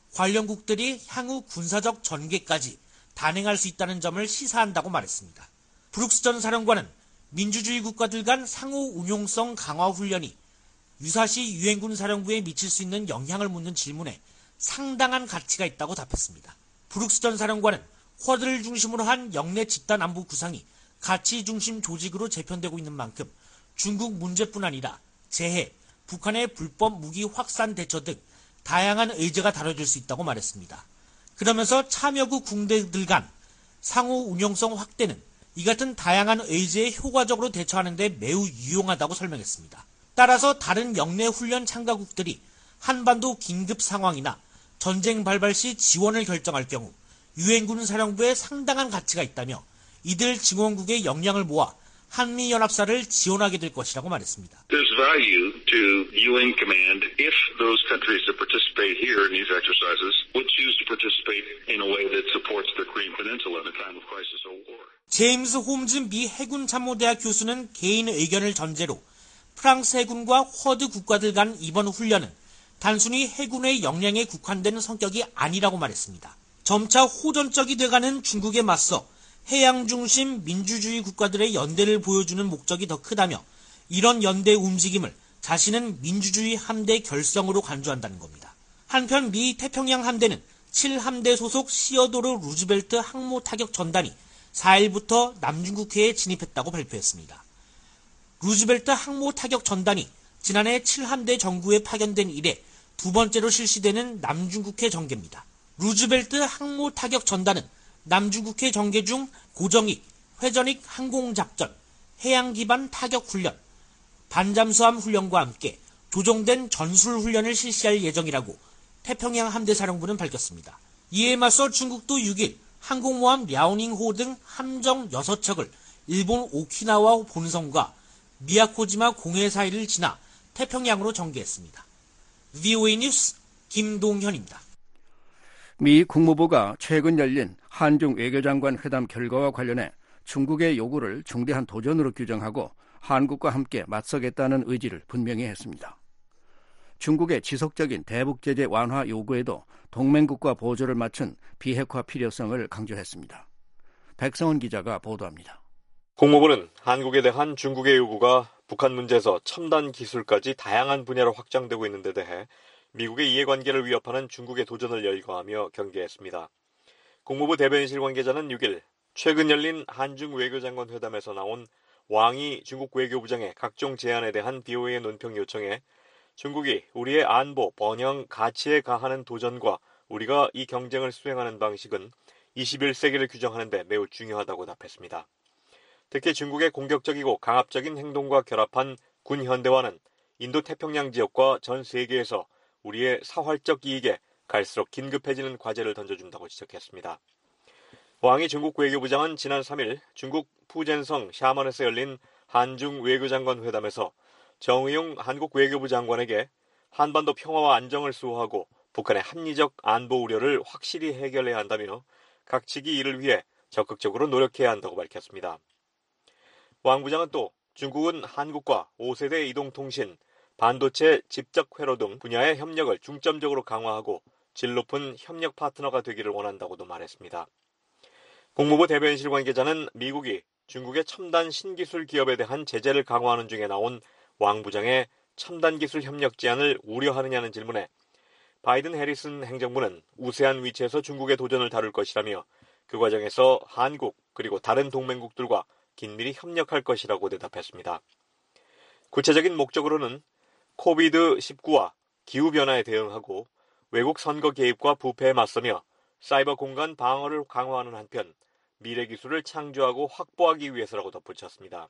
관련국들이 향후 군사적 전개까지 단행할 수 있다는 점을 시사한다고 말했습니다. 브룩스 전 사령관은 민주주의 국가들 간 상호 운용성 강화 훈련이 유사시 유엔군 사령부에 미칠 수 있는 영향을 묻는 질문에 상당한 가치가 있다고 답했습니다. 브룩스 전 사령관은 쿼드를 중심으로 한 역내 집단 안보 구상이 가치 중심 조직으로 재편되고 있는 만큼 중국 문제뿐 아니라 재해, 북한의 불법 무기 확산 대처 등 다양한 의제가 다뤄질 수 있다고 말했습니다. 그러면서 참여국 군대들 간 상호 운용성 확대는 이 같은 다양한 의제에 효과적으로 대처하는 데 매우 유용하다고 설명했습니다. 따라서 다른 역내 훈련 참가국들이 한반도 긴급 상황이나 전쟁 발발 시 지원을 결정할 경우 유엔군 사령부에 상당한 가치가 있다며 이들 증원국의 역량을 모아 한미연합사를 지원하게 될 것이라고 말했습니다. There's value to UN command if those countries that participate here in these exercises would choose to participate in a way that supports the Korean Peninsula in a time of crisis or war. 제임스 홈즈 미 해군 참모대학 교수는 개인 의견을 전제로 프랑스 해군과 쿼드 국가들 간 이번 훈련은 단순히 해군의 역량에 국한된 성격이 아니라고 말했습니다. 점차 호전적이 돼가는 중국에 맞서 해양 중심 민주주의 국가들의 연대를 보여주는 목적이 더 크다며 이런 연대 움직임을 자신은 민주주의 함대 결성으로 간주한다는 겁니다. 한편 미 태평양 함대는 7함대 소속 시어도르 루즈벨트 항모 타격 전단이 4일부터 남중국해에 진입했다고 발표했습니다. 루즈벨트 항모 타격 전단이 지난해 7함대 정구에 파견된 이래 두 번째로 실시되는 남중국해 전개입니다. 루즈벨트 항모 타격 전단은 남중국해 전개 중 고정익, 회전익 항공작전, 해양 기반 타격 훈련, 반잠수함 훈련과 함께 조정된 전술 훈련을 실시할 예정이라고 태평양 함대사령부는 밝혔습니다. 이에 맞서 중국도 6일 항공모함 랴오닝호 등 함정 6척을 일본 오키나와 본섬과 미야코지마 공해 사이를 지나 태평양으로 전개했습니다. VOA 뉴스 김동현입니다. 미 국무부가 최근 열린 한중 외교장관 회담 결과와 관련해 중국의 요구를 중대한 도전으로 규정하고 한국과 함께 맞서겠다는 의지를 분명히 했습니다. 중국의 지속적인 대북 제재 완화 요구에도 동맹국과 보조를 맞춘 비핵화 필요성을 강조했습니다. 백성원 기자가 보도합니다. 국무부는 한국에 대한 중국의 요구가 북한 문제에서 첨단 기술까지 다양한 분야로 확장되고 있는 데 대해 미국의 이해관계를 위협하는 중국의 도전을 열거하며 경계했습니다. 국무부 대변인실 관계자는 6일 최근 열린 한중 외교장관 회담에서 나온 왕이 중국 외교부장의 각종 제안에 대한 BOA의 논평 요청에 중국이 우리의 안보, 번영, 가치에 가하는 도전과 우리가 이 경쟁을 수행하는 방식은 21세기를 규정하는 데 매우 중요하다고 답했습니다. 특히 중국의 공격적이고 강압적인 행동과 결합한 군 현대화는 인도태평양 지역과 전 세계에서 우리의 사활적 이익에 갈수록 긴급해지는 과제를 던져준다고 지적했습니다. 왕이 중국 외교부장은 지난 3일 중국 푸젠성 샤먼에서 열린 한중 외교장관 회담에서 정의용 한국 외교부 장관에게 한반도 평화와 안정을 수호하고 북한의 합리적 안보 우려를 확실히 해결해야 한다며 각 측이 이를 위해 적극적으로 노력해야 한다고 밝혔습니다. 왕 부장은 또 중국은 한국과 5세대 이동통신, 반도체 집적 회로 등 분야의 협력을 중점적으로 강화하고 질 높은 협력 파트너가 되기를 원한다고도 말했습니다. 국무부 대변인실 관계자는 미국이 중국의 첨단 신기술 기업에 대한 제재를 강화하는 중에 나온 왕 부장의 첨단 기술 협력 제안을 우려하느냐는 질문에 바이든 해리슨 행정부는 우세한 위치에서 중국의 도전을 다룰 것이라며 그 과정에서 한국 그리고 다른 동맹국들과 긴밀히 협력할 것이라고 대답했습니다. 구체적인 목적으로는 코비드-19와 기후변화에 대응하고 외국 선거 개입과 부패에 맞서며 사이버 공간 방어를 강화하는 한편 미래 기술을 창조하고 확보하기 위해서라고 덧붙였습니다.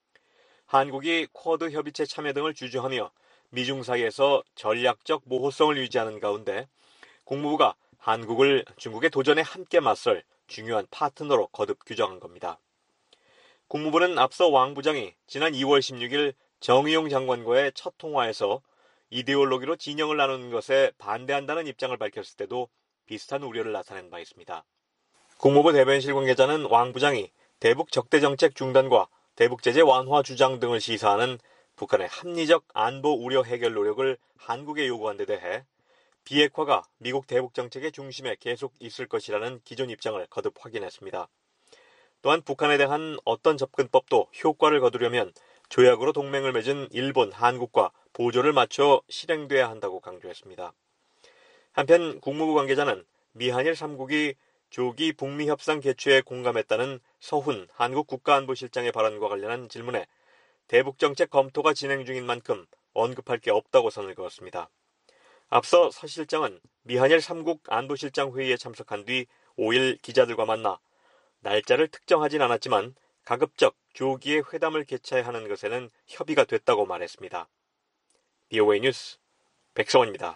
한국이 쿼드 협의체 참여 등을 주주하며 미중 사이에서 전략적 모호성을 유지하는 가운데 국무부가 한국을 중국의 도전에 함께 맞설 중요한 파트너로 거듭 규정한 겁니다. 국무부는 앞서 왕 부장이 지난 2월 16일 정의용 장관과의 첫 통화에서 이데올로기로 진영을 나누는 것에 반대한다는 입장을 밝혔을 때도 비슷한 우려를 나타낸 바 있습니다. 국무부 대변인실 관계자는 왕 부장이 대북 적대 정책 중단과 대북 제재 완화 주장 등을 시사하는 북한의 합리적 안보 우려 해결 노력을 한국에 요구한 데 대해 비핵화가 미국 대북 정책의 중심에 계속 있을 것이라는 기존 입장을 거듭 확인했습니다. 또한 북한에 대한 어떤 접근법도 효과를 거두려면 조약으로 동맹을 맺은 일본, 한국과 보조를 맞춰 실행돼야 한다고 강조했습니다. 한편 국무부 관계자는 미한일 3국이 조기 북미 협상 개최에 공감했다는 서훈 한국 국가안보실장의 발언과 관련한 질문에 대북정책 검토가 진행 중인 만큼 언급할 게 없다고 선을 그었습니다. 앞서 서 실장은 미한일 3국 안보실장 회의에 참석한 뒤 5일 기자들과 만나 날짜를 특정하진 않았지만 가급적 조기에 회담을 개최해야 하는 것에는 협의가 됐다고 말했습니다. BOA 뉴스 백성원입니다.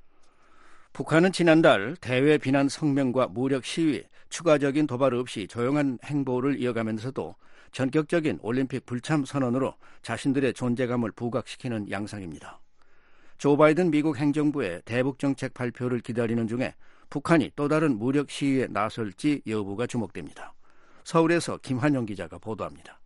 북한은 지난달 대외 비난 성명과 무력 시위, 추가적인 도발 없이 조용한 행보를 이어가면서도 전격적인 올림픽 불참 선언으로 자신들의 존재감을 부각시키는 양상입니다. 조 바이든 미국 행정부의 대북 정책 발표를 기다리는 중에 북한이 또 다른 무력 시위에 나설지 여부가 주목됩니다. 서울에서 김환영 기자가 보도합니다.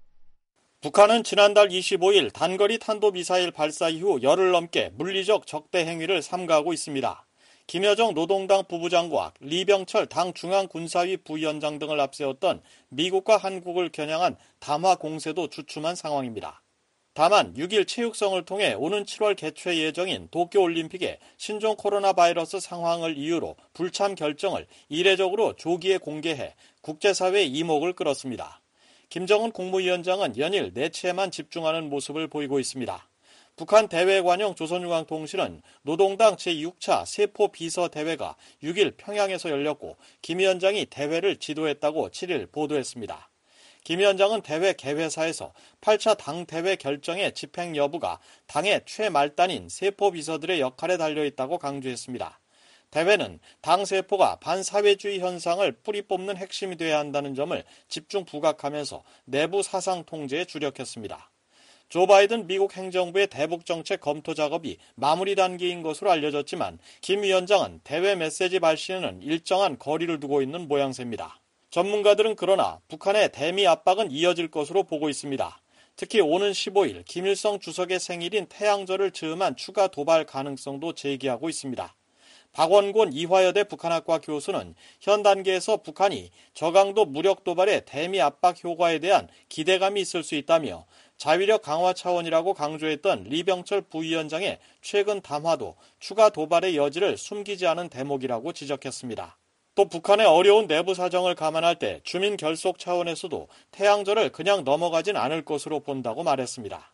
북한은 지난달 25일 단거리 탄도미사일 발사 이후 열흘 넘게 물리적 적대 행위를 삼가하고 있습니다. 김여정 노동당 부부장과 리병철 당 중앙군사위 부위원장 등을 앞세웠던 미국과 한국을 겨냥한 담화 공세도 주춤한 상황입니다. 다만 6일 체육성을 통해 오는 7월 개최 예정인 도쿄올림픽의 신종 코로나 바이러스 상황을 이유로 불참 결정을 이례적으로 조기에 공개해 국제사회의 이목을 끌었습니다. 김정은 국무위원장은 연일 내치에만 집중하는 모습을 보이고 있습니다. 북한 대외관용 조선중앙통신은 노동당 제6차 세포 비서 대회가 6일 평양에서 열렸고 김 위원장이 대회를 지도했다고 7일 보도했습니다. 김 위원장은 대회 개회사에서 8차 당 대회 결정의 집행 여부가 당의 최말단인 세포 비서들의 역할에 달려있다고 강조했습니다. 대회는 당 세포가 반사회주의 현상을 뿌리 뽑는 핵심이 되어야 한다는 점을 집중 부각하면서 내부 사상 통제에 주력했습니다. 조 바이든 미국 행정부의 대북 정책 검토 작업이 마무리 단계인 것으로 알려졌지만 김 위원장은 대회 메시지 발신에는 일정한 거리를 두고 있는 모양새입니다. 전문가들은 그러나 북한의 대미 압박은 이어질 것으로 보고 있습니다. 특히 오는 15일 김일성 주석의 생일인 태양절을 즈음한 추가 도발 가능성도 제기하고 있습니다. 박원곤 이화여대 북한학과 교수는 현 단계에서 북한이 저강도 무력 도발의 대미 압박 효과에 대한 기대감이 있을 수 있다며 자위력 강화 차원이라고 강조했던 리병철 부위원장의 최근 담화도 추가 도발의 여지를 숨기지 않은 대목이라고 지적했습니다. 또 북한의 어려운 내부 사정을 감안할 때 주민 결속 차원에서도 태양절을 그냥 넘어가진 않을 것으로 본다고 말했습니다.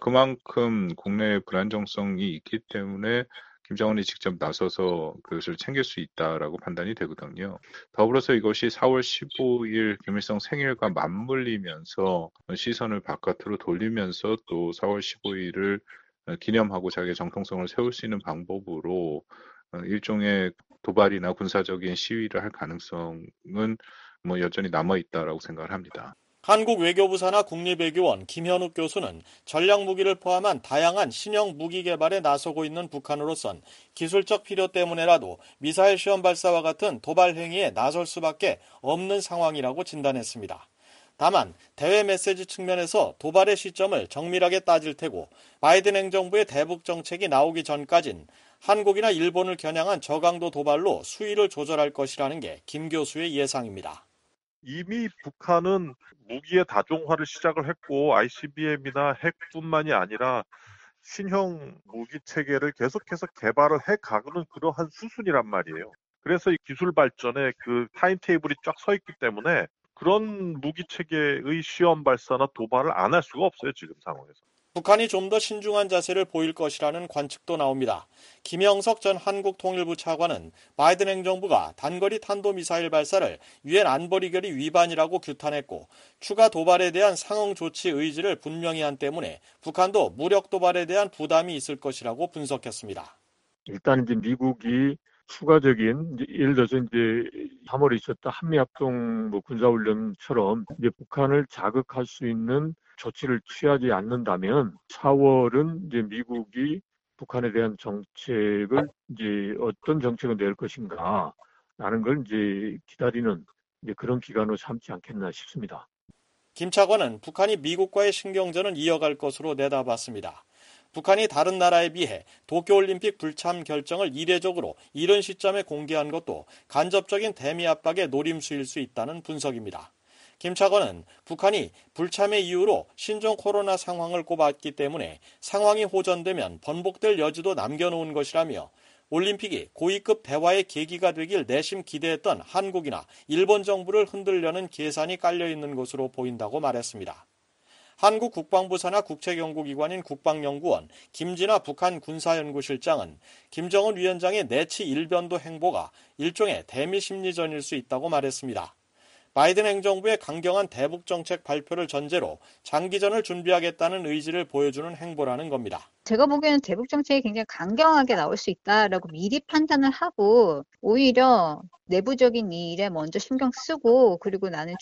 그만큼 국내 불안정성이 있기 때문에 김정은이 직접 나서서 그것을 챙길 수 있다라고 판단이 되거든요. 더불어서 이것이 4월 15일 김일성 생일과 맞물리면서 시선을 바깥으로 돌리면서 또 4월 15일을 기념하고 자기의 정통성을 세울 수 있는 방법으로 일종의 도발이나 군사적인 시위를 할 가능성은 여전히 남아있다라고 생각을 합니다. 한국 외교부 산하 국립외교원 김현욱 교수는 전략무기를 포함한 다양한 신형 무기 개발에 나서고 있는 북한으로선 기술적 필요 때문에라도 미사일 시험 발사와 같은 도발 행위에 나설 수밖에 없는 상황이라고 진단했습니다. 다만 대외 메시지 측면에서 도발의 시점을 정밀하게 따질 테고 바이든 행정부의 대북 정책이 나오기 전까진 한국이나 일본을 겨냥한 저강도 도발로 수위를 조절할 것이라는 게 김 교수의 예상입니다. 이미 북한은 무기의 다종화를 시작을 했고 ICBM이나 핵뿐만이 아니라 신형 무기 체계를 계속해서 개발을 해가는 그러한 수순이란 말이에요. 그래서 이 기술 발전에 그 타임테이블이 쫙 서 있기 때문에 그런 무기 체계의 시험 발사나 도발을 안 할 수가 없어요, 지금 상황에서. 북한이 좀 더 신중한 자세를 보일 것이라는 관측도 나옵니다. 김영석 전 한국통일부 차관은 바이든 행정부가 단거리 탄도미사일 발사를 유엔 안보리결의 위반이라고 규탄했고 추가 도발에 대한 상응 조치 의지를 분명히 한 때문에 북한도 무력 도발에 대한 부담이 있을 것이라고 분석했습니다. 일단 이제 미국이 추가적인 예를 들어서 이제 3월에 있었던 한미합동 군사훈련처럼 이제 북한을 자극할 수 있는 조치를 취하지 않는다면 4월은 이제 미국이 북한에 대한 정책을 이제 어떤 정책을 낼 것인가라는 걸 이제 기다리는 이제 그런 기간으로 삼지 않겠나 싶습니다. 김 차관은 북한이 미국과의 신경전을 이어갈 것으로 내다봤습니다. 북한이 다른 나라에 비해 도쿄올림픽 불참 결정을 이례적으로 이른 시점에 공개한 것도 간접적인 대미 압박의 노림수일 수 있다는 분석입니다. 김 차관은 북한이 불참의 이유로 신종 코로나 상황을 꼽았기 때문에 상황이 호전되면 번복될 여지도 남겨놓은 것이라며 올림픽이 고위급 대화의 계기가 되길 내심 기대했던 한국이나 일본 정부를 흔들려는 계산이 깔려있는 것으로 보인다고 말했습니다. 한국 국방부 산하 국책연구기관인 국방연구원 김진아 북한 군사연구실장은 김정은 위원장의 내치 일변도 행보가 일종의 대미 심리전일 수 있다고 말했습니다. 바이든 행정부의 강경한 대북 정책 발표를 전제로 장기전을 준비하겠다는 의지를 보여주는 행보라는 겁니다. 제가 보기에는 대북 정책이 굉장히 강경하게 나올 수 있다라고 미리 판단을 하고 오히려 내부적인 이 일에 먼저 신경 쓰고 그리고 나는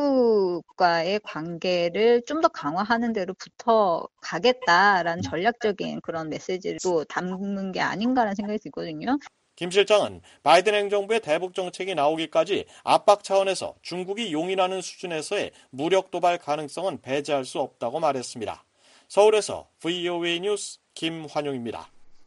중국과의 관계를 좀 더 강화하는 대로 붙어 가겠다라는 전략적인 그런 메시지를 또 담는 게 아닌가라는 생각이 들거든요. 김 실장은 바이든 행정부의 대북 정책이 나오기까지 압박 차원에서 중국이 용인하는 수준에서의 무력 도발 가능성은 배제할 수 없다고 말했습니다. 서울에서 VOA 뉴스 김환용입니다.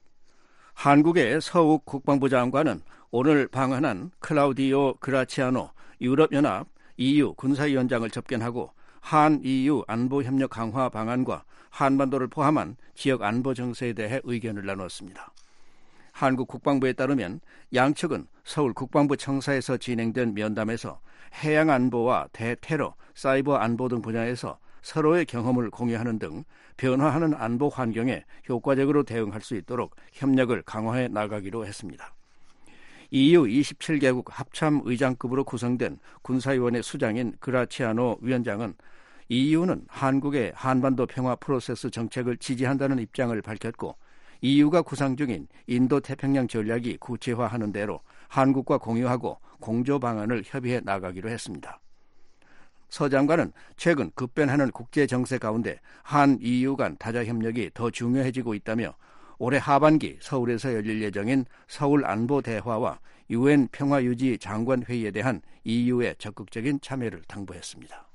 한국의 서욱 국방부 장관은 오늘 방한한 클라우디오 그라치아노 유럽연합 EU 군사위원장을 접견하고 한-EU 안보협력 강화 방안과 한반도를 포함한 지역 안보 정세에 대해 의견을 나눴습니다. 한국 국방부에 따르면 양측은 서울 국방부 청사에서 진행된 면담에서 해양 안보와 대테러, 사이버 안보 등 분야에서 서로의 경험을 공유하는 등 변화하는 안보 환경에 효과적으로 대응할 수 있도록 협력을 강화해 나가기로 했습니다. EU 27개국 합참 의장급으로 구성된 군사위원회 수장인 그라치아노 위원장은 EU는 한국의 한반도 평화 프로세스 정책을 지지한다는 입장을 밝혔고 EU가 구상 중인 인도태평양 전략이 구체화하는 대로 한국과 공유하고 공조 방안을 협의해 나가기로 했습니다. 서 장관은 최근 급변하는 국제 정세 가운데 한 EU 간 다자 협력이 더 중요해지고 있다며 올해 하반기 서울에서 열릴 예정인 서울 안보 대화와 UN 평화유지 장관회의에 대한 EU의 적극적인 참여를 당부했습니다.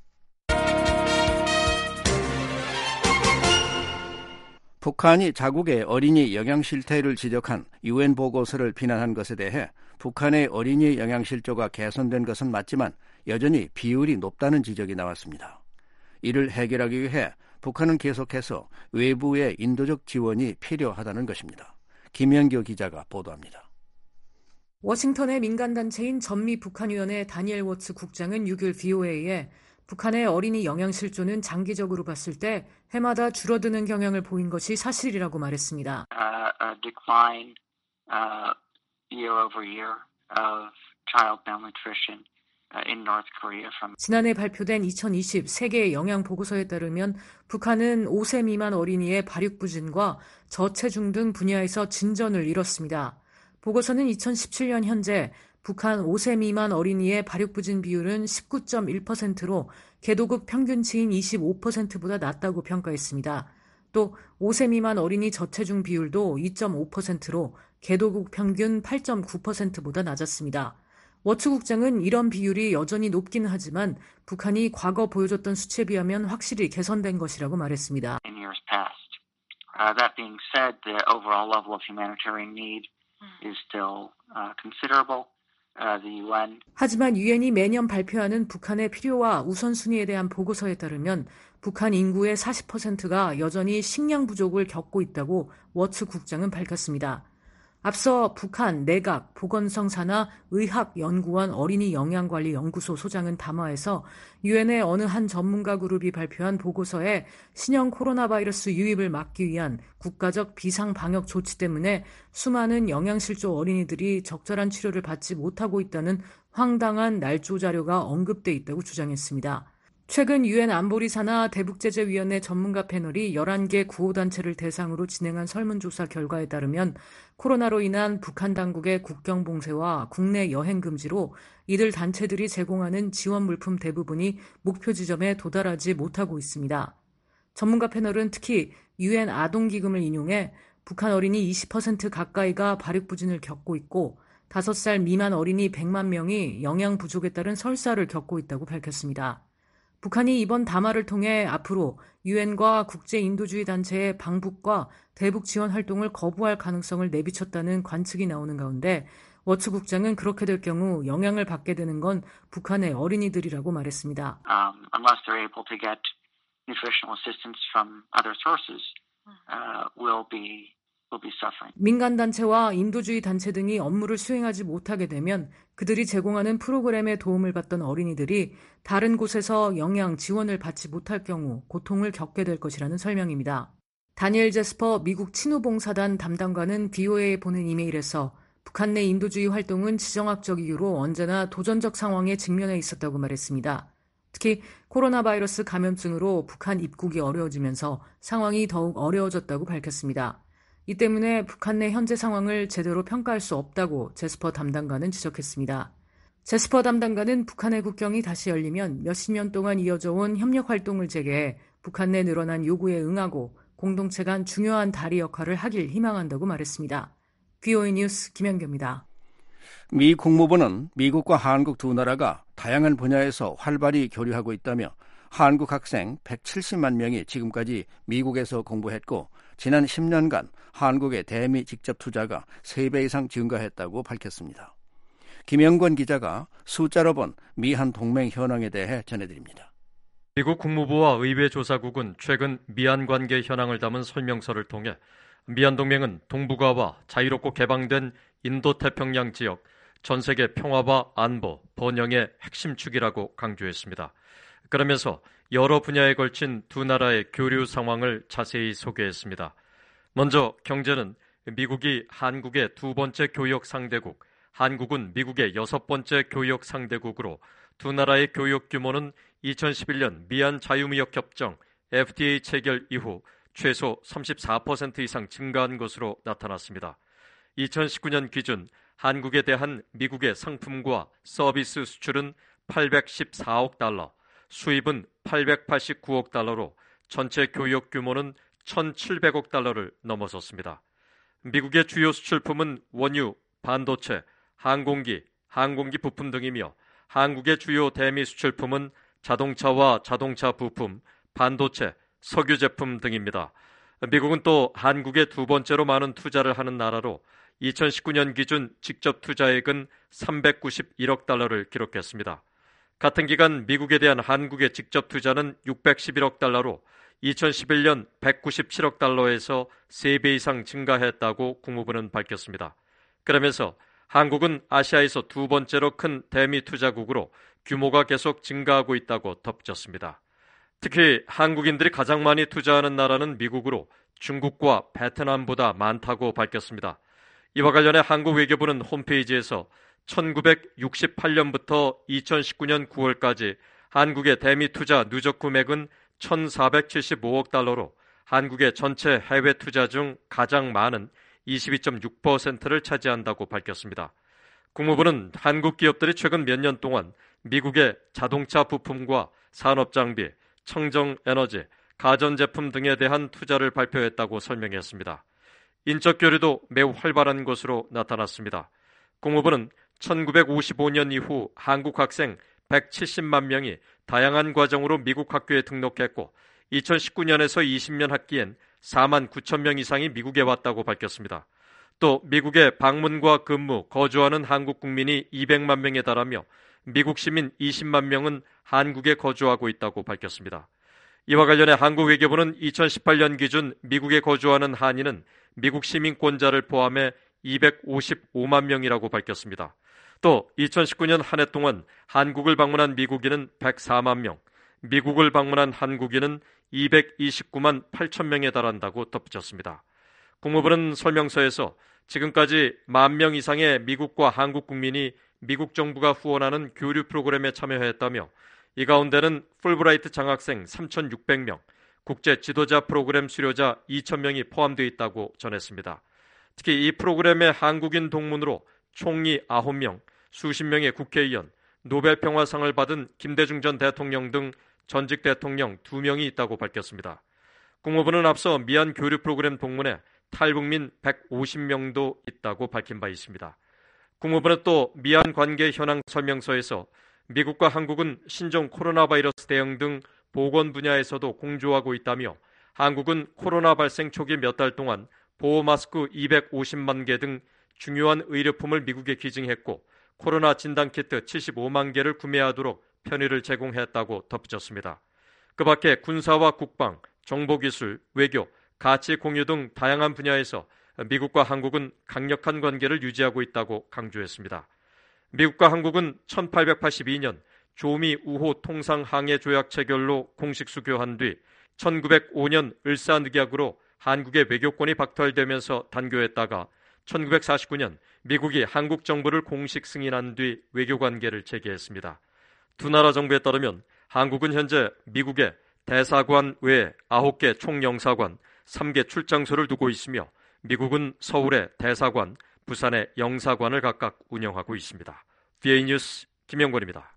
북한이 자국의 어린이 영양 실태를 지적한 UN 보고서를 비난한 것에 대해 북한의 어린이 영양 실조가 개선된 것은 맞지만 여전히 비율이 높다는 지적이 나왔습니다. 이를 해결하기 위해 북한은 계속해서 외부의 인도적 지원이 필요하다는 것입니다. 김현교 기자가 보도합니다. 워싱턴의 민간단체인 전미북한위원회 다니엘 워츠 국장은 6일 VOA에 북한의 어린이 영양실조는 장기적으로 봤을 때 해마다 줄어드는 경향을 보인 것이 사실이라고 말했습니다. A decline year over year of child malnutrition in North Korea from 지난해 발표된 2020 세계 영양 보고서에 따르면 북한은 5세 미만 어린이의 발육부진과 저체중 등 분야에서 진전을 이뤘습니다. 보고서는 2017년 현재 북한 5세 미만 어린이의 발육부진 비율은 19.1%로 개도국 평균치인 25%보다 낮다고 평가했습니다. 또 5세 미만 어린이 저체중 비율도 2.5%로 개도국 평균 8.9%보다 낮았습니다. 워츠 국장은 이런 비율이 여전히 높긴 하지만 북한이 과거 보여줬던 수치에 비하면 확실히 개선된 것이라고 말했습니다. in years past. That being said, the overall level of humanitarian need is still considerable. The UN 하지만 유엔이 매년 발표하는 북한의 필요와 우선순위에 대한 보고서에 따르면 북한 인구의 40%가 여전히 식량 부족을 겪고 있다고 워츠 국장은 밝혔습니다. 앞서 북한 내각 보건성 산하 의학연구원 어린이 영양관리연구소 소장은 담화에서 유엔의 어느 한 전문가 그룹이 발표한 보고서에 신형 코로나 바이러스 유입을 막기 위한 국가적 비상방역 조치 때문에 수많은 영양실조 어린이들이 적절한 치료를 받지 못하고 있다는 황당한 날조 자료가 언급돼 있다고 주장했습니다. 최근 유엔 안보리 산하 대북제재위원회 전문가 패널이 11개 구호단체를 대상으로 진행한 설문조사 결과에 따르면 코로나로 인한 북한 당국의 국경 봉쇄와 국내 여행 금지로 이들 단체들이 제공하는 지원 물품 대부분이 목표 지점에 도달하지 못하고 있습니다. 전문가 패널은 특히 유엔 아동기금을 인용해 북한 어린이 20% 가까이가 발육부진을 겪고 있고 5살 미만 어린이 100만 명이 영양 부족에 따른 설사를 겪고 있다고 밝혔습니다. 북한이 이번 담화를 통해 앞으로 유엔과 국제인도주의 단체의 방북과 대북 지원 활동을 거부할 가능성을 내비쳤다는 관측이 나오는 가운데 워츠 국장은 그렇게 될 경우 영향을 받게 되는 건 북한의 어린이들이라고 말했습니다. unless they're able to get nutritional assistance from other sources, will be suffering. 민간단체와 인도주의 단체 등이 업무를 수행하지 못하게 되면 그들이 제공하는 프로그램에 도움을 받던 어린이들이 다른 곳에서 영양 지원을 받지 못할 경우 고통을 겪게 될 것이라는 설명입니다. 다니엘 제스퍼 미국 친후봉사단 담당관은 VOA에 보낸 이메일에서 북한 내 인도주의 활동은 지정학적 이유로 언제나 도전적 상황에 직면해 있었다고 말했습니다. 특히 코로나 바이러스 감염증으로 북한 입국이 어려워지면서 상황이 더욱 어려워졌다고 밝혔습니다. 이 때문에 북한 내 현재 상황을 제대로 평가할 수 없다고 제스퍼 담당관은 지적했습니다. 제스퍼 담당관은 북한의 국경이 다시 열리면 몇십 년 동안 이어져 온 협력 활동을 재개해 북한 내 늘어난 요구에 응하고 공동체 간 중요한 다리 역할을 하길 희망한다고 말했습니다. VOA 뉴스 김현경입니다. 미 국무부는 미국과 한국 두 나라가 다양한 분야에서 활발히 교류하고 있다며 한국 학생 170만 명이 지금까지 미국에서 공부했고 지난 10년간 한국의 대미 직접 투자가 3배 이상 증가했다고 밝혔습니다. 김영권 기자가 숫자로 본 미한 동맹 현황에 대해 전해드립니다. 미국 국무부와 의회조사국은 최근 미한 관계 현황을 담은 설명서를 통해 미한 동맹은 동북아와 자유롭고 개방된 인도태평양 지역, 전 세계 평화와 안보, 번영의 핵심 축이라고 강조했습니다. 그러면서 여러 분야에 걸친 두 나라의 교류 상황을 자세히 소개했습니다. 먼저 경제는 미국이 한국의 2번째 교역 상대국, 한국은 미국의 6번째 교역 상대국으로 두 나라의 교역 규모는 2011년 미한 자유무역 협정 FTA 체결 이후 최소 34% 이상 증가한 것으로 나타났습니다. 2019년 기준 한국에 대한 미국의 상품과 서비스 수출은 814억 달러, 수입은 889억 달러로 전체 교역 규모는 1,700억 달러를 넘어섰습니다. 미국의 주요 수출품은 원유, 반도체, 항공기, 항공기 부품 등이며 한국의 주요 대미 수출품은 자동차와 자동차 부품, 반도체, 석유 제품 등입니다. 미국은 또 한국의 2번째로 많은 투자를 하는 나라로 2019년 기준 직접 투자액은 391억 달러를 기록했습니다. 같은 기간 미국에 대한 한국의 직접 투자는 611억 달러로 2011년 197억 달러에서 3배 이상 증가했다고 국무부는 밝혔습니다. 그러면서 한국은 아시아에서 두 번째로 큰 대미 투자국으로 규모가 계속 증가하고 있다고 덧붙였습니다. 특히 한국인들이 가장 많이 투자하는 나라는 미국으로 중국과 베트남보다 많다고 밝혔습니다. 이와 관련해 한국 외교부는 홈페이지에서 1968년부터 2019년 9월까지 한국의 대미 투자 누적 금액은 1,475억 달러로 한국의 전체 해외 투자 중 가장 많은 22.6%를 차지한다고 밝혔습니다. 국무부는 한국 기업들이 최근 몇 년 동안 미국의 자동차 부품과 산업장비, 청정에너지, 가전제품 등에 대한 투자를 발표했다고 설명했습니다. 인적 교류도 매우 활발한 것으로 나타났습니다. 국무부는 1955년 이후 한국 학생 170만 명이 다양한 과정으로 미국 학교에 등록했고 2019년에서 20년 학기엔 4만 9천 명 이상이 미국에 왔다고 밝혔습니다. 또 미국에 방문과 근무, 거주하는 한국 국민이 200만 명에 달하며 미국 시민 20만 명은 한국에 거주하고 있다고 밝혔습니다. 이와 관련해 한국 외교부는 2018년 기준 미국에 거주하는 한인은 미국 시민권자를 포함해 255만 명이라고 밝혔습니다. 또 2019년 한 해 동안 한국을 방문한 미국인은 104만 명, 미국을 방문한 한국인은 229만 8천 명에 달한다고 덧붙였습니다. 국무부는 설명서에서 지금까지 1만 명 이상의 미국과 한국 국민이 미국 정부가 후원하는 교류 프로그램에 참여했다며 이 가운데는 풀브라이트 장학생 3,600명, 국제 지도자 프로그램 수료자 2,000명이 포함되어 있다고 전했습니다. 특히 이 프로그램의 한국인 동문으로 총리 9명, 수십 명의 국회의원, 노벨평화상을 받은 김대중 전 대통령 등 전직 대통령 2명이 있다고 밝혔습니다. 국무부는 앞서 미얀 교류 프로그램 동문에 탈북민 150명도 있다고 밝힌 바 있습니다. 국무부는 또 미얀 관계 현황 설명서에서 미국과 한국은 신종 코로나 바이러스 대응 등 보건 분야에서도 공조하고 있다며 한국은 코로나 발생 초기 몇 달 동안 보호 마스크 250만 개 등 중요한 의료품을 미국에 기증했고 코로나 진단키트 75만 개를 구매하도록 편의를 제공했다고 덧붙였습니다. 그 밖에 군사와 국방, 정보기술, 외교, 가치 공유 등 다양한 분야에서 미국과 한국은 강력한 관계를 유지하고 있다고 강조했습니다. 미국과 한국은 1882년 조미 우호 통상항해 조약 체결로 공식 수교한 뒤 1905년 을사늑약으로 한국의 외교권이 박탈되면서 단교했다가 1949년 미국이 한국 정부를 공식 승인한 뒤 외교관계를 재개했습니다. 두 나라 정부에 따르면 한국은 현재 미국에 대사관 외에 9개 총영사관, 3개 출장소를 두고 있으며 미국은 서울에 대사관, 부산에 영사관을 각각 운영하고 있습니다. VA 뉴스 김영권입니다.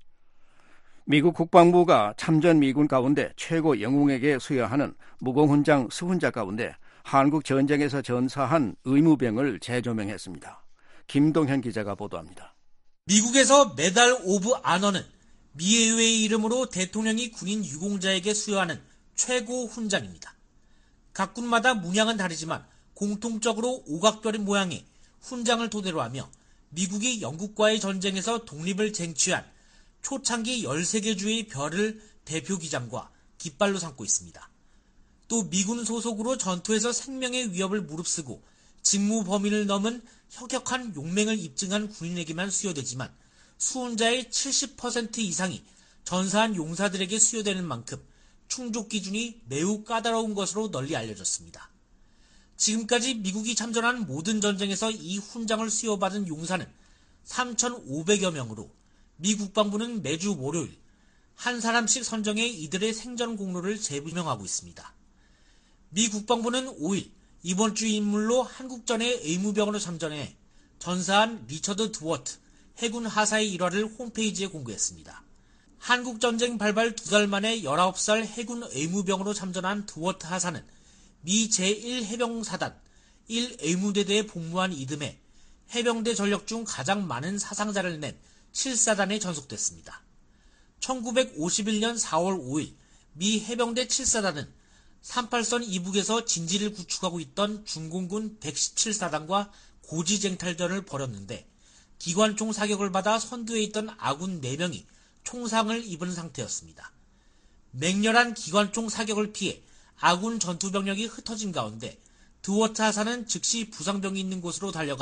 미국 국방부가 참전 미군 가운데 최고 영웅에게 수여하는 무공훈장 수훈자 가운데 한국 전쟁에서 전사한 의무병을 재조명했습니다. 김동현 기자가 보도합니다. 미국에서 메달 오브 아너는 미의회의 이름으로 대통령이 군인 유공자에게 수여하는 최고 훈장입니다. 각 군마다 문양은 다르지만 공통적으로 오각별인 모양의 훈장을 토대로 하며 미국이 영국과의 전쟁에서 독립을 쟁취한 초창기 13개 주의 별을 대표 기장과 깃발로 삼고 있습니다. 또 미군 소속으로 전투에서 생명의 위협을 무릅쓰고 직무 범위를 넘은 혁혁한 용맹을 입증한 군인에게만 수여되지만 수훈자의 70% 이상이 전사한 용사들에게 수여되는 만큼 충족 기준이 매우 까다로운 것으로 널리 알려졌습니다. 지금까지 미국이 참전한 모든 전쟁에서 이 훈장을 수여받은 용사는 3,500여 명으로 미 국방부는 매주 월요일 한 사람씩 선정해 이들의 생전 공로를 재조명하고 있습니다. 미 국방부는 5일 이번 주 인물로 한국전에 의무병으로 참전해 전사한 리처드 드워트 해군 하사의 일화를 홈페이지에 공개했습니다. 한국전쟁 발발 2달 만에 19살 해군 의무병으로 참전한 드워트 하사는 미 제1해병사단 1의무대대에 복무한 이듬해 해병대 전력 중 가장 많은 사상자를 낸 7사단에 전속됐습니다. 1951년 4월 5일 미 해병대 7사단은 38선 이북에서 진지를 구축하고 있던 중공군 117사단과 고지쟁탈전을 벌였는데 기관총 사격을 받아 선두에 있던 아군 4명이 총상을 입은 상태였습니다. 맹렬한 기관총 사격을 피해 아군 전투병력이 흩어진 가운데 드워트 하사는 즉시 부상병이 있는 곳으로 달려가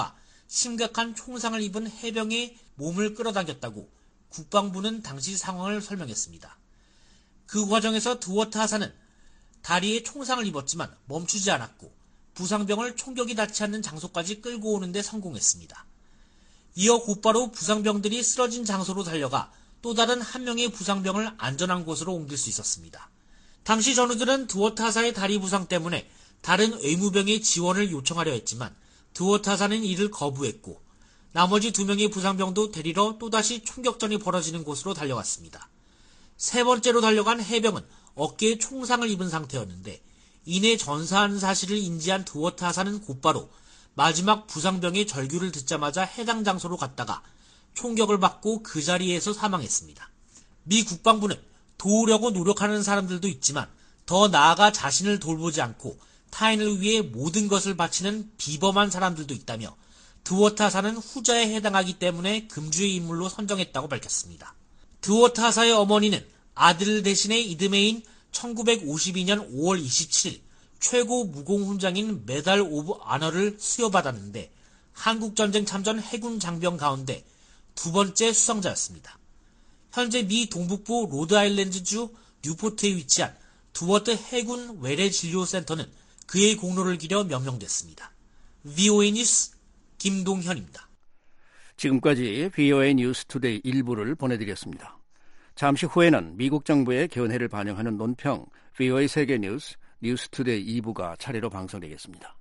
심각한 총상을 입은 해병의 몸을 끌어당겼다고 국방부는 당시 상황을 설명했습니다. 그 과정에서 드워트 하사는 다리에 총상을 입었지만 멈추지 않았고 부상병을 총격이 닿지 않는 장소까지 끌고 오는 데 성공했습니다. 이어 곧바로 부상병들이 쓰러진 장소로 달려가 또 다른 한 명의 부상병을 안전한 곳으로 옮길 수 있었습니다. 당시 전우들은 드워트 하사의 다리 부상 때문에 다른 의무병의 지원을 요청하려 했지만 드워트 하사는 이를 거부했고 나머지 2명의 부상병도 데리러 또다시 총격전이 벌어지는 곳으로 달려갔습니다. 세 번째로 달려간 해병은 어깨에 총상을 입은 상태였는데 이내 전사한 사실을 인지한 드워트 하사는 곧바로 마지막 부상병의 절규를 듣자마자 해당 장소로 갔다가 총격을 받고 그 자리에서 사망했습니다. 미 국방부는 도우려고 노력하는 사람들도 있지만 더 나아가 자신을 돌보지 않고 타인을 위해 모든 것을 바치는 비범한 사람들도 있다며 드워트 하사는 후자에 해당하기 때문에 금주의 인물로 선정했다고 밝혔습니다. 드워트 하사의 어머니는 아들 대신에 이듬해인 1952년 5월 27일 최고 무공훈장인 메달 오브 아너를 수여받았는데 한국전쟁 참전 해군 장병 가운데 2번째 수상자였습니다. 현재 미 동북부 로드아일랜드주 뉴포트에 위치한 드워트 해군 외래진료센터는 그의 공로를 기려 명명됐습니다. VOA 뉴스 김동현입니다. 지금까지 VOA 뉴스 투데이 1부를 보내드렸습니다. 잠시 후에는 미국 정부의 견해를 반영하는 논평 VOA 세계 뉴스 뉴스투데이 2부가 차례로 방송되겠습니다.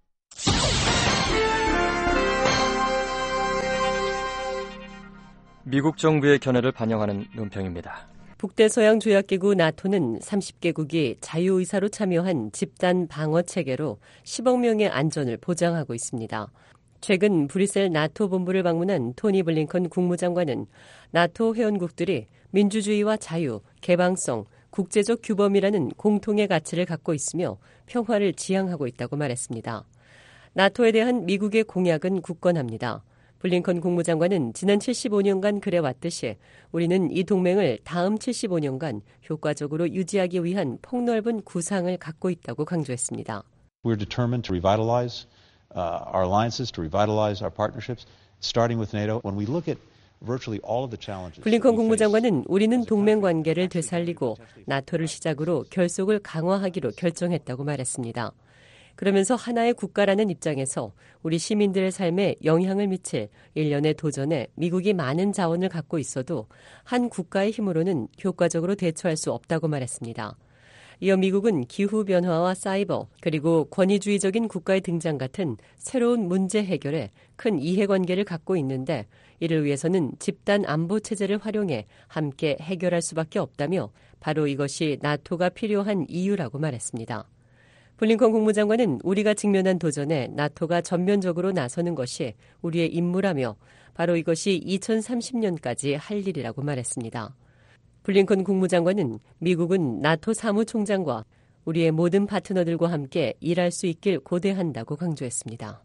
미국 정부의 견해를 반영하는 논평입니다. 북대서양조약기구 나토는 30개국이 자유의사로 참여한 집단 방어 체계로 10억 명의 안전을 보장하고 있습니다. 최근 브뤼셀 나토 본부를 방문한 토니 블링컨 국무장관은 나토 회원국들이 민주주의와 자유, 개방성, 국제적 규범이라는 공통의 가치를 갖고 있으며 평화를 지향하고 있다고 말했습니다. 나토에 대한 미국의 공약은 굳건합니다. 블링컨 국무장관은 지난 75년간 그래왔듯이 우리는 이 동맹을 다음 75년간 효과적으로 유지하기 위한 폭넓은 구상을 갖고 있다고 강조했습니다. We're determined to revitalize our alliances, to revitalize our partnerships, starting with NATO. When we look at 블링컨 국무장관은 우리는 동맹 관계를 되살리고 나토를 시작으로 결속을 강화하기로 결정했다고 말했습니다. 그러면서 하나의 국가라는 입장에서 우리 시민들의 삶에 영향을 미칠 일련의 도전에 미국이 많은 자원을 갖고 있어도 한 국가의 힘으로는 효과적으로 대처할 수 없다고 말했습니다. 이어 미국은 기후변화와 사이버 그리고 권위주의적인 국가의 등장 같은 새로운 문제 해결에 큰 이해관계를 갖고 있는데 이를 위해서는 집단 안보 체제를 활용해 함께 해결할 수밖에 없다며 바로 이것이 나토가 필요한 이유라고 말했습니다. 블링컨 국무장관은 우리가 직면한 도전에 나토가 전면적으로 나서는 것이 우리의 임무라며 바로 이것이 2030년까지 할 일이라고 말했습니다. 블링컨 국무장관은 미국은 나토 사무총장과 우리의 모든 파트너들과 함께 일할 수 있길 고대한다고 강조했습니다.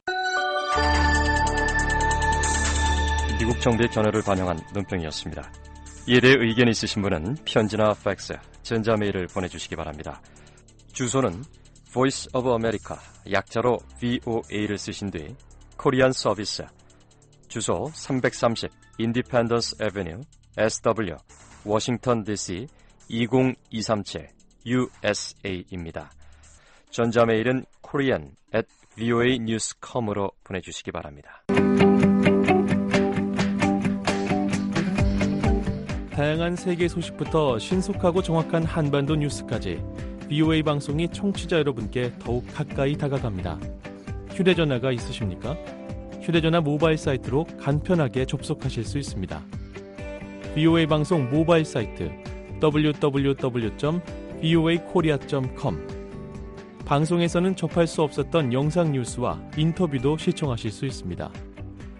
미국 정부의 견해를 반영한 논평이었습니다. 이에 대해 의견이 있으신 분은 편지나 팩스, 전자메일을 보내주시기 바랍니다. 주소는 Voice of America, 약자로 VOA를 쓰신 뒤 코리안 서비스, 주소 330 Independence Avenue, SW, 워싱턴 DC 20237 USA입니다. 전자메일은 korean@voanews.com으로 보내주시기 바랍니다. 다양한 세계 소식부터 신속하고 정확한 한반도 뉴스까지 VOA 방송이 청취자 여러분께 더욱 가까이 다가갑니다. 휴대전화가 있으십니까? 휴대전화 모바일 사이트로 간편하게 접속하실 수 있습니다. VOA 방송 모바일 사이트 www.voakorea.com 방송에서는 접할 수 없었던 영상 뉴스와 인터뷰도 시청하실 수 있습니다.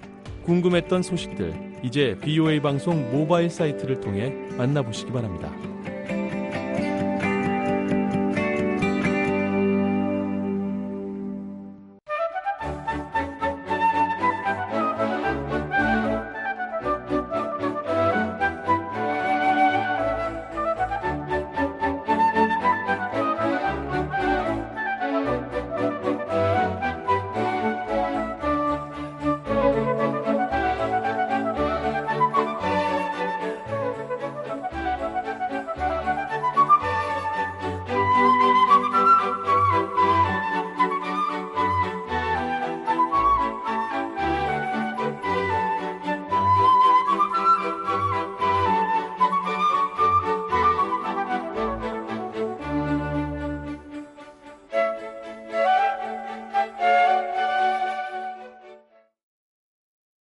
궁금했던 소식들 이제 VOA 방송 모바일 사이트를 통해 만나보시기 바랍니다.